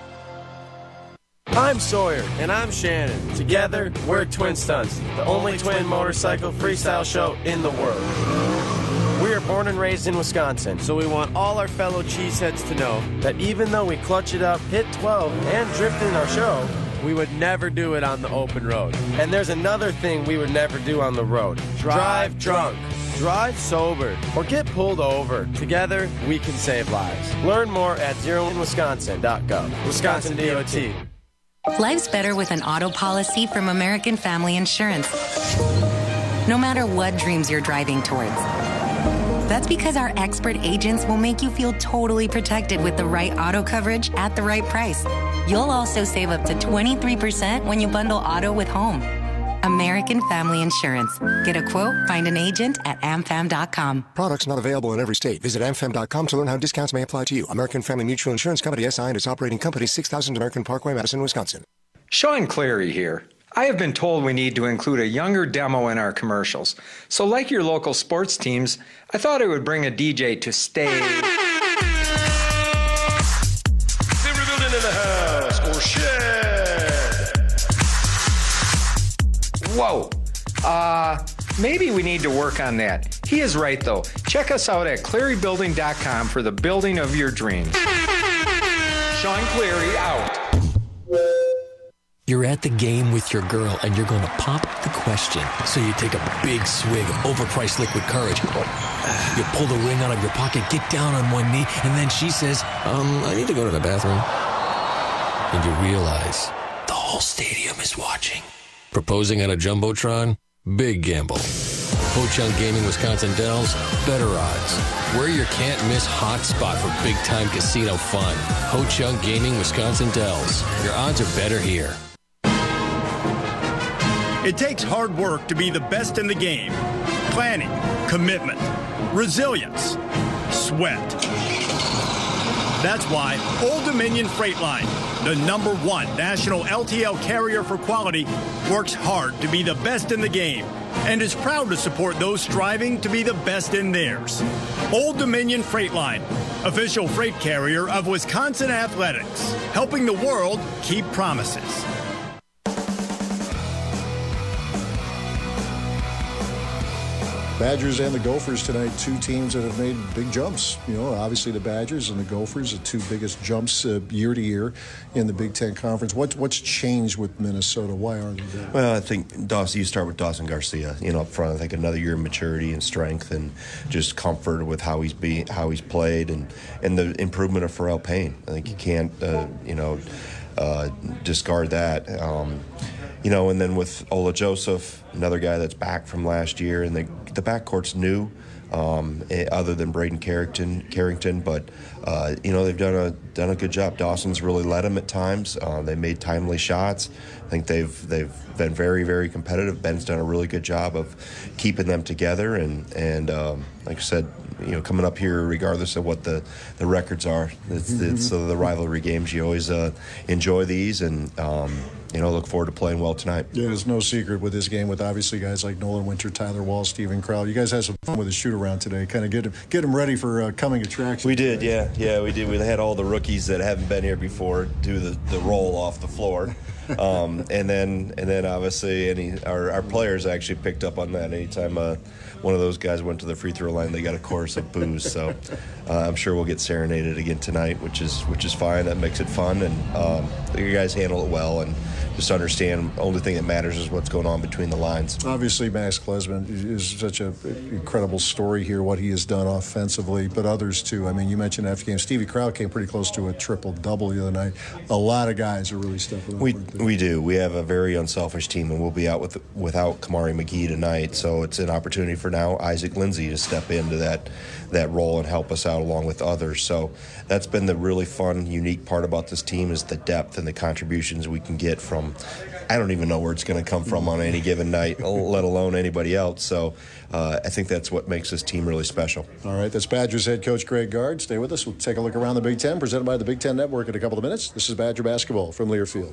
I'm Sawyer. And I'm Shannon. Together, we're Twin Stunts, the only twin motorcycle freestyle show in the world. We are born and raised in Wisconsin, so we want all our fellow cheeseheads to know that even though we clutch it up, hit twelve, and drift in our show, we would never do it on the open road. And there's another thing we would never do on the road. Drive drunk. Drive sober, or get pulled over. Together, we can save lives. Learn more at zero in wisconsin dot gov. Wisconsin D O T. Life's better with an auto policy from American Family Insurance. No matter what dreams you're driving towards. That's because our expert agents will make you feel totally protected with the right auto coverage at the right price. You'll also save up to twenty-three percent when you bundle auto with home. American Family Insurance. Get a quote, find an agent at A M fam dot com. Products not available in every state. Visit A M fam dot com to learn how discounts may apply to you. American Family Mutual Insurance Company, S I and its operating company, six thousand American Parkway, Madison, Wisconsin. Sean Clary here. I have been told we need to include a younger demo in our commercials. So like your local sports teams, I thought I would bring a D J to stay. Silver building in the house, or shed. Whoa. Uh, maybe we need to work on that. He is right, though. Check us out at clary building dot com for the building of your dreams. Sean Cleary out. You're at the game with your girl and you're going to pop the question. So you take a big swig of overpriced liquid courage. You pull the ring out of your pocket, get down on one knee, and then she says, um, I need to go to the bathroom. And you realize the whole stadium is watching. Proposing on a Jumbotron? Big gamble. Ho-Chunk Gaming Wisconsin Dells, better odds. We're your can't-miss hot spot for big-time casino fun. Ho-Chunk Gaming Wisconsin Dells. Your odds are better here. It takes hard work to be the best in the game. Planning, commitment, resilience, sweat. That's why Old Dominion Freight Line, the number one national L T L carrier for quality, works hard to be the best in the game and is proud to support those striving to be the best in theirs. Old Dominion Freight Line, official freight carrier of Wisconsin Athletics, helping the world keep promises. Badgers and the Gophers tonight, two teams that have made big jumps. You know, obviously the Badgers and the Gophers, the two biggest jumps uh, year to year in the Big Ten Conference. What, what's changed with Minnesota? Why are they there? Well, I think, Dawson, you start with Dawson Garcia, you know, up front. I think another year of maturity and strength and just comfort with how he's be, how he's played and, and the improvement of Pharrell Payne. I think you can't, uh, you know, uh, discard that. Um, You know, and then with Ola Joseph, another guy that's back from last year, and the the backcourt's new, um, other than Braden Carrington. Carrington, but uh, you know they've done a done a good job. Dawson's really led them at times. Uh, they made timely shots. I think they've they've been very very competitive. Ben's done a really good job of keeping them together, and and um, like I said, you know, coming up here, regardless of what the, the records are, it's, mm-hmm. it's uh, the rivalry games. You always uh, enjoy these, and um, you know, look forward to playing well tonight. Yeah, there's no secret with this game with obviously guys like Nolan Winter, Tyler Wall, Steven Crowell. You guys had some fun with the shoot around today. Kind of get them, get them ready for uh, coming attractions. We did, yeah, yeah, we did. We had all the rookies that haven't been here before do the, the roll off the floor. Um, and then, and then obviously, any our, our players actually picked up on that. Anytime uh, one of those guys went to the free throw line, they got a chorus of boos. So uh, I'm sure we'll get serenaded again tonight, which is which is fine. That makes it fun, and um, you guys handle it well, and just understand. The only thing that matters is what's going on between the lines. Obviously, Max Klesman is such an incredible story here, what he has done offensively, but others too. I mean, you mentioned after game, Stevie Crowell came pretty close to a triple double the other night. A lot of guys are really stepping up. We we do. We have a very unselfish team, and we'll be out with without Kamari McGee tonight. So it's an opportunity for now Isaac Lindsey to step into that that role and help us out along with others. So that's been the really fun, unique part about this team is the depth and the contributions we can get from. I don't even know where it's going to come from on any given night, let alone anybody else. So uh, I think that's what makes this team really special. All right, that's Badgers head coach Greg Gard. Stay with us. We'll take a look around the Big Ten, presented by the Big Ten Network in a couple of minutes. This is Badger basketball from Learfield.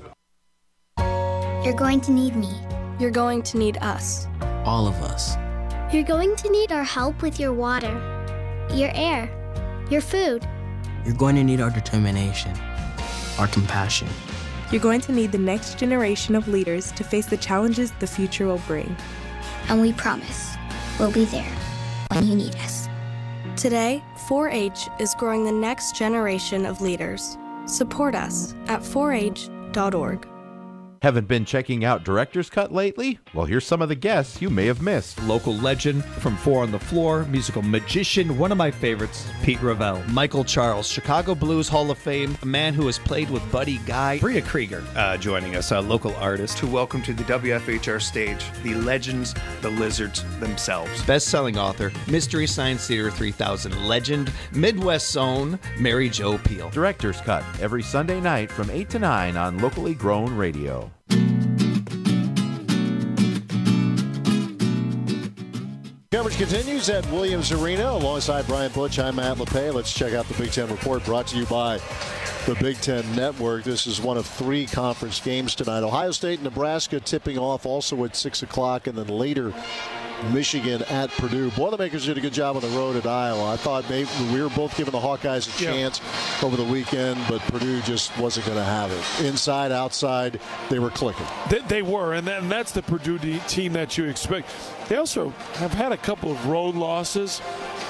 You're going to need me. You're going to need us. All of us. You're going to need our help with your water, your air, your food. You're going to need our determination, our compassion. You're going to need the next generation of leaders to face the challenges the future will bring. And we promise we'll be there when you need us. Today, four H is growing the next generation of leaders. Support us at four H dot org. Haven't been checking out Director's Cut lately? Well, here's some of the guests you may have missed. Local legend from Four on the Floor, musical magician, one of my favorites, Pete Ravel. Michael Charles, Chicago Blues Hall of Fame, a man who has played with Buddy Guy. Bria Krieger uh, joining us, a local artist. To welcome to the W F H R stage, the legends, the lizards themselves. Best-selling author, Mystery Science Theater three thousand legend, Midwest's own, Mary Jo Peil. Director's Cut, every Sunday night from eight to nine on locally grown radio. Coverage continues at Williams Arena. Alongside Brian Butch, I'm Matt LePay. Let's check out the Big Ten Report brought to you by the Big Ten Network. This is one of three conference games tonight. Ohio State and Nebraska tipping off also at six o'clock, and then later Michigan at Purdue. Boilermakers did a good job on the road at Iowa. I thought maybe we were both giving the Hawkeyes a chance yeah. over the weekend, but Purdue just wasn't going to have it. Inside, outside, they were clicking. They, they were, and, that, and that's the Purdue team that you expect. They also have had a couple of road losses,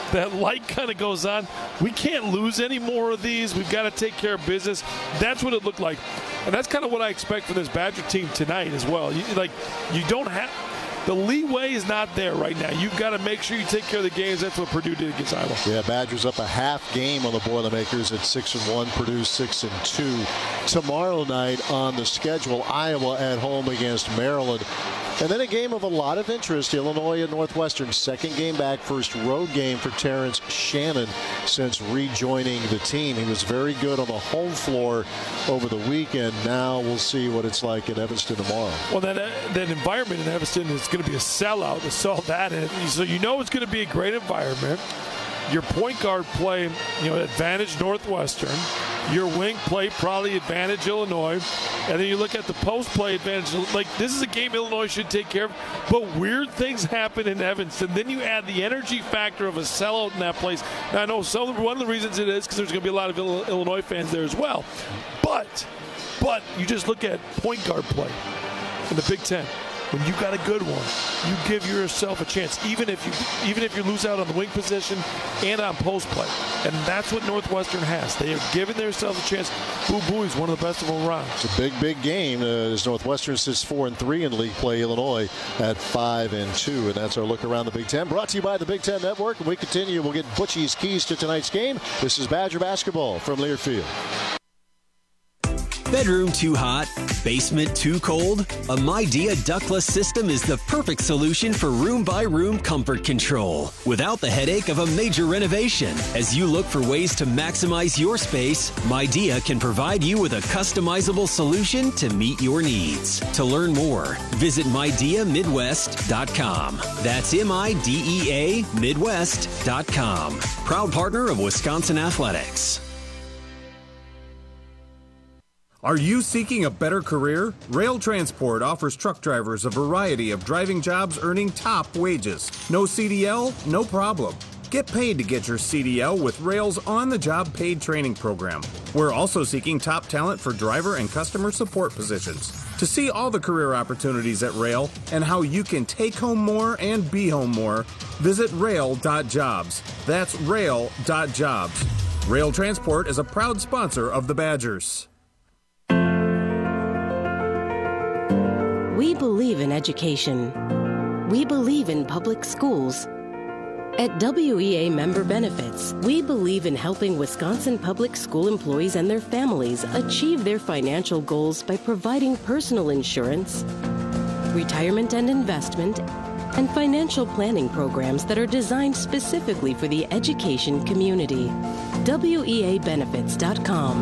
that light kind of goes on. We can't lose any more of these. We've got to take care of business. That's what it looked like. And that's kind of what I expect from this Badger team tonight as well. You, like, you don't have – the leeway is not there right now. You've got to make sure you take care of the games. That's what Purdue did against Iowa. Yeah, Badgers up a half game on the Boilermakers at six and one. Purdue six and two. Tomorrow night on the schedule, Iowa at home against Maryland. And then a game of a lot of interest, Illinois and Northwestern. Second game back, first road game for Terrence Shannon since rejoining the team. He was very good on the home floor over the weekend. Now we'll see what it's like in Evanston tomorrow. Well, that, uh, that environment in Evanston is going to be a sellout. I saw that. And so you know it's going to be a great environment. Your point guard play, you know, advantage Northwestern. Your wing play probably advantage Illinois. And then you look at the post play advantage. Like, this is a game Illinois should take care of. But weird things happen in Evanston. Then you add the energy factor of a sellout in that place. Now, I know some, one of the reasons it is because there's going to be a lot of Illinois fans there as well. But, but you just look at point guard play in the Big Ten. When you got a good one, you give yourself a chance, even if you even if you lose out on the wing position and on post play. And that's what Northwestern has. They have given themselves a chance. Boo Boo is one of the best of them around. It's a big, big game. Uh, as Northwestern sits four and three in league play, Illinois at five and two, and that's our look around the Big Ten. Brought to you by the Big Ten Network. And we continue. We'll get Butchie's keys to tonight's game. This is Badger basketball from Learfield. Bedroom too hot? Basement too cold? A Midea ductless system is the perfect solution for room-by-room comfort control without the headache of a major renovation. As you look for ways to maximize your space, Midea can provide you with a customizable solution to meet your needs. To learn more, visit midea midwest dot com. That's M I D E A Midwest dot com. Proud partner of Wisconsin Athletics. Are you seeking a better career? Rail Transport offers truck drivers a variety of driving jobs earning top wages. No C D L? No problem. Get paid to get your C D L with Rail's on-the-job paid training program. We're also seeking top talent for driver and customer support positions. To see all the career opportunities at Rail and how you can take home more and be home more, visit rail dot jobs. That's rail dot jobs. Rail Transport is a proud sponsor of the Badgers. We believe in education. We believe in public schools. At W E A Member Benefits, we believe in helping Wisconsin public school employees and their families achieve their financial goals by providing personal insurance, retirement and investment, and financial planning programs that are designed specifically for the education community. W E A benefits dot com.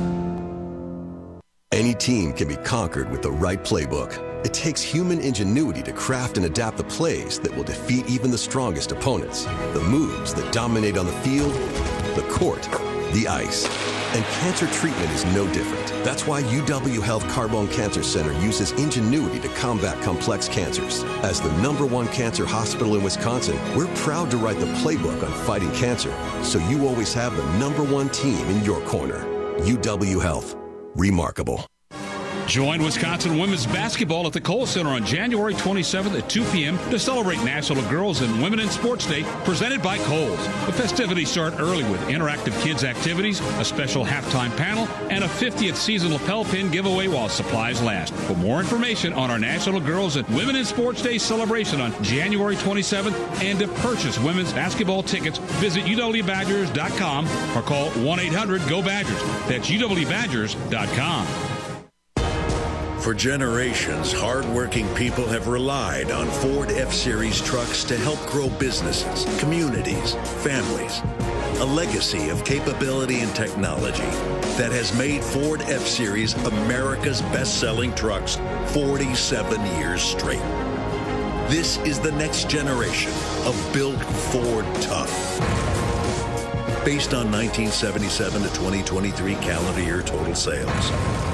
Any team can be conquered with the right playbook. It takes human ingenuity to craft and adapt the plays that will defeat even the strongest opponents. The moves that dominate on the field, the court, the ice. And cancer treatment is no different. That's why U W Health Carbone Cancer Center uses ingenuity to combat complex cancers. As the number one cancer hospital in Wisconsin, we're proud to write the playbook on fighting cancer, so you always have the number one team in your corner. U W Health. Remarkable. Join Wisconsin women's basketball at the Kohl Center on January twenty-seventh at two p.m. to celebrate National Girls and Women in Sports Day, presented by Kohl's. The festivities start early with interactive kids activities, a special halftime panel, and a fiftieth season lapel pin giveaway while supplies last. For more information on our National Girls and Women in Sports Day celebration on January twenty-seventh and to purchase women's basketball tickets, visit U W Badgers dot com or call one eight hundred go Badgers. That's U W Badgers dot com. For generations, hardworking people have relied on Ford F-Series trucks to help grow businesses, communities, families. A legacy of capability and technology that has made Ford F-Series America's best-selling trucks forty-seven years straight. This is the next generation of Built Ford Tough. Based on nineteen seventy-seven to twenty twenty-three calendar year total sales.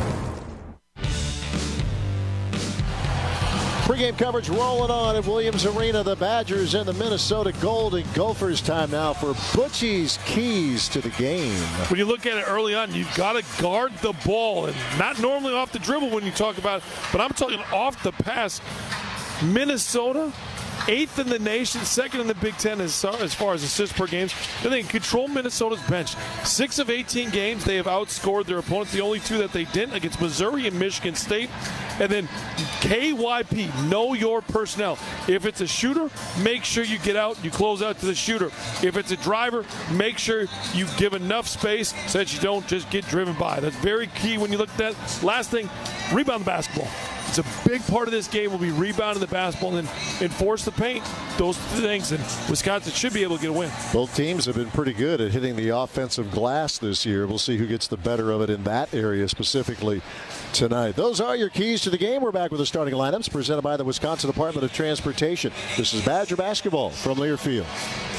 Pre-game coverage rolling on at Williams Arena. The Badgers and the Minnesota Golden Gophers. Time now for Butchie's keys to the game. When you look at it early on, you've got to guard the ball. And not normally off the dribble when you talk about it, but I'm talking off the pass. Minnesota eighth in the nation, second in the Big Ten as, as far as assists per game. And they control Minnesota's bench. Six of eighteen games, they have outscored their opponents. The only two that they didn't against Missouri and Michigan State. And then K Y P, know your personnel. If it's a shooter, make sure you get out, you close out to the shooter. If it's a driver, make sure you give enough space so that you don't just get driven by. That's very key when you look at that. Last thing, rebound the basketball. It's a big part of this game will be rebounding the basketball and enforce the paint. Those things, and Wisconsin should be able to get a win. Both teams have been pretty good at hitting the offensive glass this year. We'll see who gets the better of it in that area specifically tonight. Those are your keys to the game. We're back with the starting lineups presented by the Wisconsin Department of Transportation. This is Badger basketball from Learfield.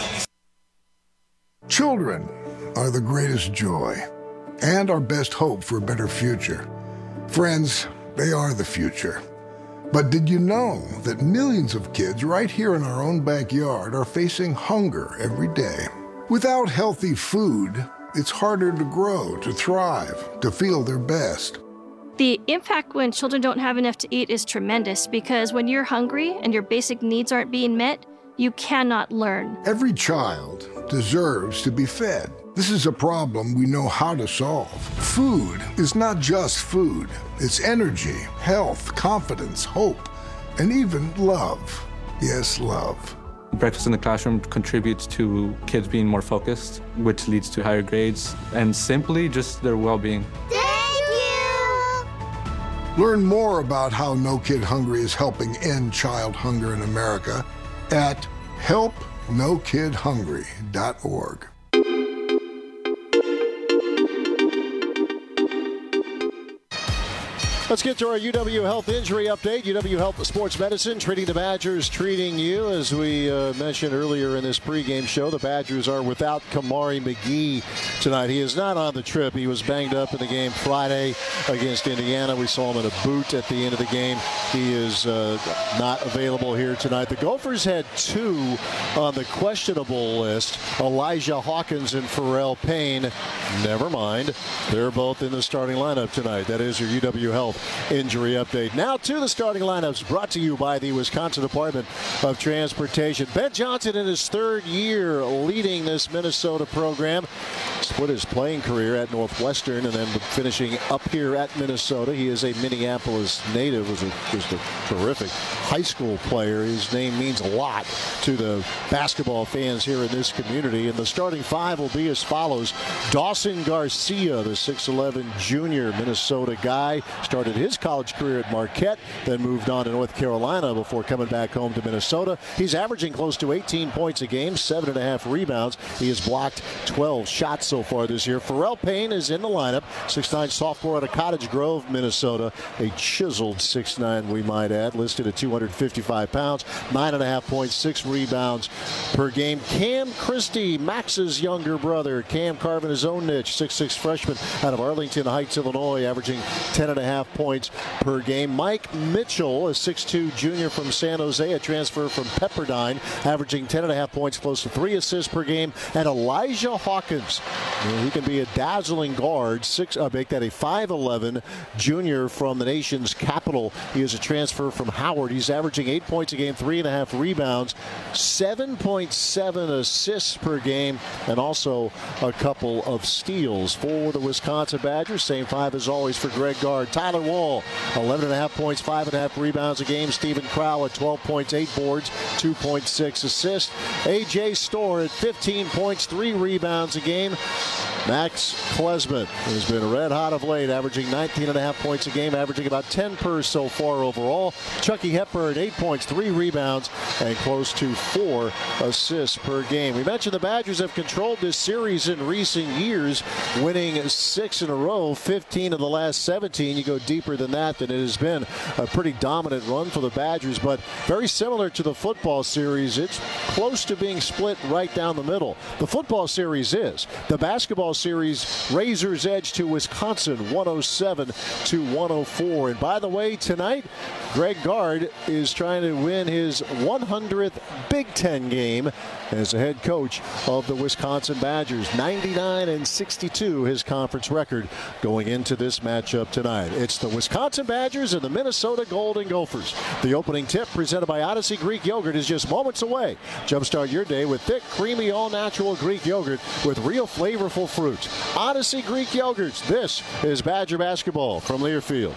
Children are the greatest joy and our best hope for a better future. Friends, they are the future. But did you know that millions of kids right here in our own backyard are facing hunger every day? Without healthy food, it's harder to grow, to thrive, to feel their best. The impact when children don't have enough to eat is tremendous because when you're hungry and your basic needs aren't being met, you cannot learn. Every child deserves to be fed. This is a problem we know how to solve. Food is not just food. It's energy, health, confidence, hope, and even love. Yes, love. Breakfast in the classroom contributes to kids being more focused, which leads to higher grades, and simply just their well-being. Thank you! Learn more about how No Kid Hungry is helping end child hunger in America at help no kid hungry dot org. Let's get to our U W Health injury update. U W Health Sports Medicine, treating the Badgers, treating you. As we uh, mentioned earlier in this pregame show, the Badgers are without Kamari McGee tonight. He is not on the trip. He was banged up in the game Friday against Indiana. We saw him in a boot at the end of the game. He is uh, not available here tonight. The Gophers had two on the questionable list, Elijah Hawkins and Pharrell Payne. Never mind. They're both in the starting lineup tonight. That is your U W Health injury update. Now to the starting lineups, brought to you by the Wisconsin Department of Transportation. Ben Johnson in his third year leading this Minnesota program. Split his playing career at Northwestern and then finishing up here at Minnesota. He is a Minneapolis native, was a, just a terrific high school player. His name means a lot to the basketball fans here in this community. And the starting five will be as follows. Dawson Garcia, the six eleven junior Minnesota guy, started his college career at Marquette, then moved on to North Carolina before coming back home to Minnesota. He's averaging close to eighteen points a game, seven and a half rebounds. He has blocked twelve shots so far this year. Pharrell Payne is in the lineup, six nine sophomore out of Cottage Grove, Minnesota. A chiseled six nine, we might add, listed at two hundred fifty-five pounds, nine and a half points, six rebounds per game. Cam Christie, Max's younger brother. Cam carving his own niche, six six freshman out of Arlington Heights, Illinois, averaging ten and a half points per game. Mike Mitchell, a six two junior from San Jose, a transfer from Pepperdine, averaging ten and a half points, close to three assists per game. And Elijah Hawkins, he can be a dazzling guard, six, uh, make that a five eleven junior from the nation's capital. He is a transfer from Howard. He's averaging eight points a game, three and a half rebounds, seven point seven assists per game, and also a couple of steals for the Wisconsin Badgers. Same five as always for Greg Gard. Tyler Wall, eleven and a half points, five and a half rebounds a game. Stephen Crowell at twelve points, eight boards, two point six assists. A J Storr at fifteen points, three rebounds a game. Max Klesmit has been red hot of late, averaging nineteen and a half points a game, averaging about ten per so far overall. Chucky Hepburn, eight points, three rebounds, and close to four assists per game. We mentioned the Badgers have controlled this series in recent years, winning six in a row, fifteen of the last seventeen. You go deeper than that, then it has been a pretty dominant run for the Badgers, but very similar to the football series, it's close to being split right down the middle. The football series is. The basketball basketball series, Razors edge to Wisconsin, one oh seven to one oh four. And by the way, tonight, Greg Gard is trying to win his one hundredth Big Ten game as the head coach of the Wisconsin Badgers. ninety-nine and sixty-two, his conference record going into this matchup tonight. It's the Wisconsin Badgers and the Minnesota Golden Gophers. The opening tip, presented by Odyssey Greek Yogurt, is just moments away. Jumpstart your day with thick, creamy, all-natural Greek yogurt with real flavorful fruit. Odyssey Greek Yogurts. This is Badger basketball from Learfield.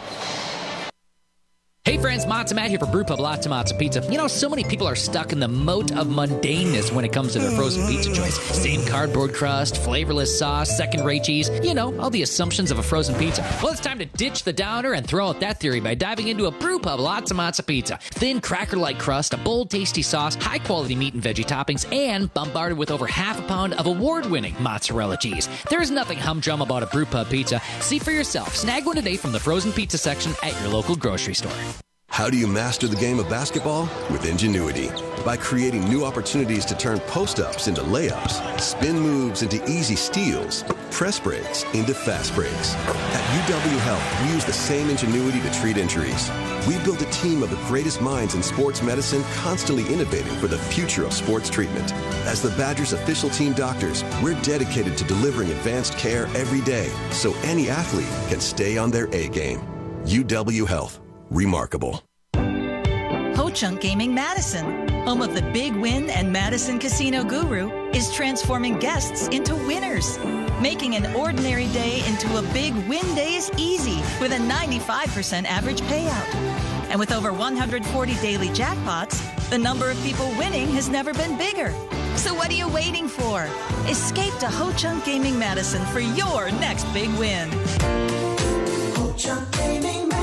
Hey friends, Matza Matt here for Brewpub Lots of Matza Pizza. You know, so many people are stuck in the moat of mundaneness when it comes to their frozen pizza choice. Same cardboard crust, flavorless sauce, second-rate cheese. You know, all the assumptions of a frozen pizza. Well, it's time to ditch the downer and throw out that theory by diving into a Brewpub Lots of Matza Pizza. Thin, cracker-like crust, a bold, tasty sauce, high-quality meat and veggie toppings, and bombarded with over half a pound of award-winning mozzarella cheese. There is nothing humdrum about a Brewpub pizza. See for yourself. Snag one today from the frozen pizza section at your local grocery store. How do you master the game of basketball? With ingenuity. By creating new opportunities to turn post-ups into layups, spin moves into easy steals, press breaks into fast breaks. At U W Health, we use the same ingenuity to treat injuries. We built a team of the greatest minds in sports medicine, constantly innovating for the future of sports treatment. As the Badgers' official team doctors, we're dedicated to delivering advanced care every day so any athlete can stay on their A game. U W Health. Remarkable. Ho Chunk Gaming Madison, home of the Big Win and Madison Casino Guru, is transforming guests into winners, making an ordinary day into a big win days easy with a ninety-five percent average payout. And with over one hundred forty daily jackpots, the number of people winning has never been bigger. So what are you waiting for? Escape to Ho Chunk Gaming Madison for your next big win. Ho Chunk Gaming Madison.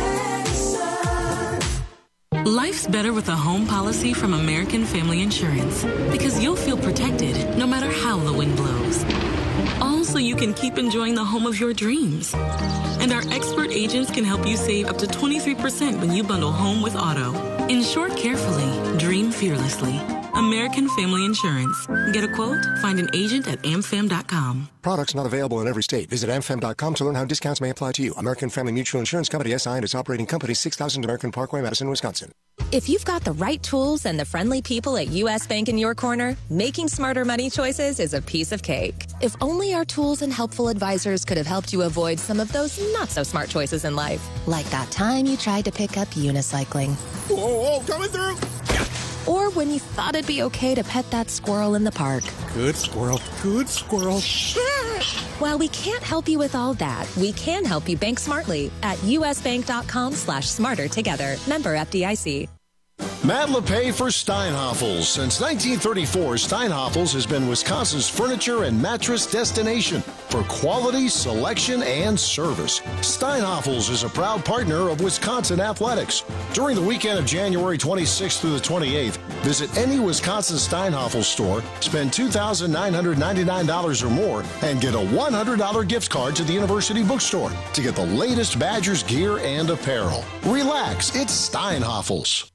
Life's better with a home policy from American Family Insurance because you'll feel protected no matter how the wind blows. All so you can keep enjoying the home of your dreams. And our expert agents can help you save up to twenty-three percent when you bundle home with auto. Insure carefully, dream fearlessly. American Family Insurance. Get a quote? Find an agent at am fam dot com. Products not available in every state. Visit am fam dot com to learn how discounts may apply to you. American Family Mutual Insurance Company, S I and its operating company, six thousand American Parkway, Madison, Wisconsin. If you've got the right tools and the friendly people at U S Bank in your corner, making smarter money choices is a piece of cake. If only our tools and helpful advisors could have helped you avoid some of those not-so-smart choices in life. Like that time you tried to pick up unicycling. Whoa, whoa, coming through! Or when you thought it'd be okay to pet that squirrel in the park. Good squirrel, good squirrel. While we can't help you with all that, we can help you bank smartly at usbank.com slash smarter together. Member F D I C. Matt LePay for Steinhoffels. Since nineteen thirty-four, Steinhoffels has been Wisconsin's furniture and mattress destination for quality, selection, and service. Steinhoffels is a proud partner of Wisconsin Athletics. During the weekend of January twenty-sixth through the twenty-eighth, visit any Wisconsin Steinhoffels store, spend two thousand nine hundred ninety-nine dollars or more, and get a one hundred dollars gift card to the University Bookstore to get the latest Badgers gear and apparel. Relax, it's Steinhoffels.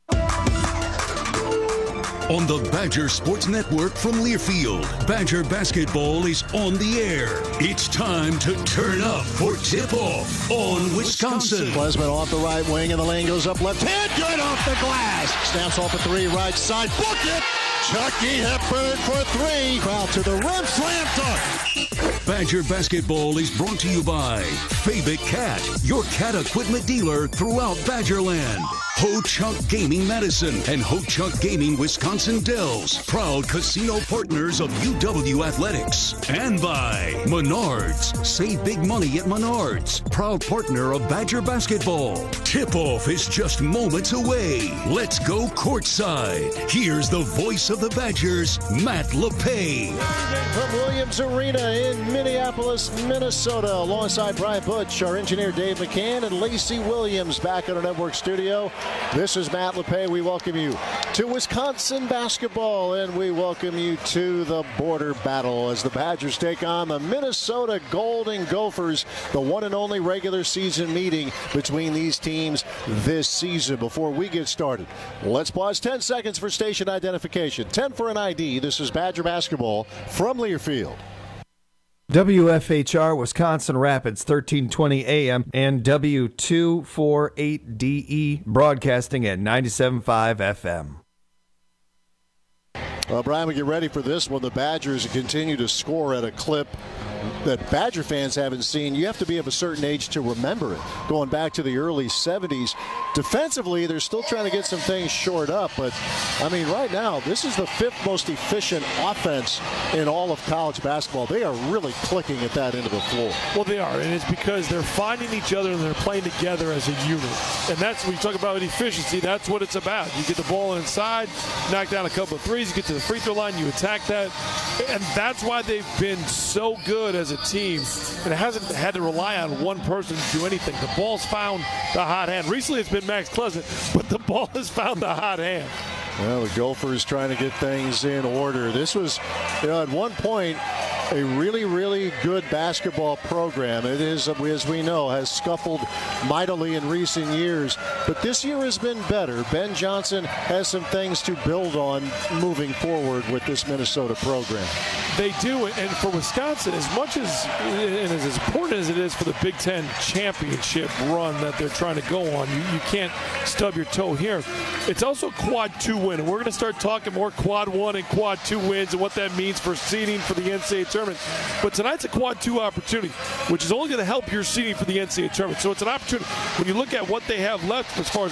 On the Badger Sports Network from Learfield, Badger basketball is on the air. It's time to turn up for tip-off on Wisconsin. Klesman off the right wing, and the lane goes up left hand. Good off the glass. Stamps off the three, right side. Book it. Chucky Hepburn for three. Crowd to the rim. Slam dunk. Badger basketball is brought to you by Fabic Cat, your cat equipment dealer throughout Badgerland. Ho Chunk Gaming Madison and Ho Chunk Gaming Wisconsin Dells, proud casino partners of U W Athletics. And by Menards. Save big money at Menards, proud partner of Badger basketball. Tip-off is just moments away. Let's go courtside. Here's the voice of the Badgers, Matt LePay. From Williams Arena in Minneapolis, Minnesota, alongside Brian Butch, our engineer Dave McCann, and Lacey Williams back at our network studio. This is Matt LePay. We welcome you to Wisconsin basketball, and we welcome you to the border battle as the Badgers take on the Minnesota Golden Gophers, the one and only regular season meeting between these teams this season. Before we get started, let's pause ten seconds for station identification. ten for an I D. This is Badger basketball from Learfield. W F H R Wisconsin Rapids, thirteen twenty A M and W two forty-eight D E broadcasting at ninety-seven point five F M. Well, Brian, we get ready for this one. The Badgers continue to score at a clip that Badger fans haven't seen. You have to be of a certain age to remember it. Going back to the early seventies. Defensively, they're still trying to get some things shored up. But, I mean, right now, this is the fifth most efficient offense in all of college basketball. They are really clicking at that end of the floor. Well, they are, and it's because they're finding each other and they're playing together as a unit. And that's when you talk about efficiency, that's what it's about. You get the ball inside, knock down a couple of threes, you get to the free throw line, you attack that. And that's why they've been so good as a team, and it hasn't had to rely on one person to do anything. The ball's found the hot hand. Recently it's been Max Pleasant, but the ball has found the hot hand. Well, the Gophers trying to get things in order. This was, you know, at one point, a really, really good basketball program. It is, as we know, has scuffled mightily in recent years, but this year has been better. Ben Johnson has some things to build on moving forward with this Minnesota program. They do, and for Wisconsin, as much as and as important as it is for the Big Ten championship run that they're trying to go on, you, you can't stub your toe here. It's also quad two win, and we're going to start talking more quad one and quad two wins and what that means for seeding for the N C double A tournament. But tonight's a quad two opportunity, which is only going to help your seeding for the N C double A tournament. So it's an opportunity when you look at what they have left as far as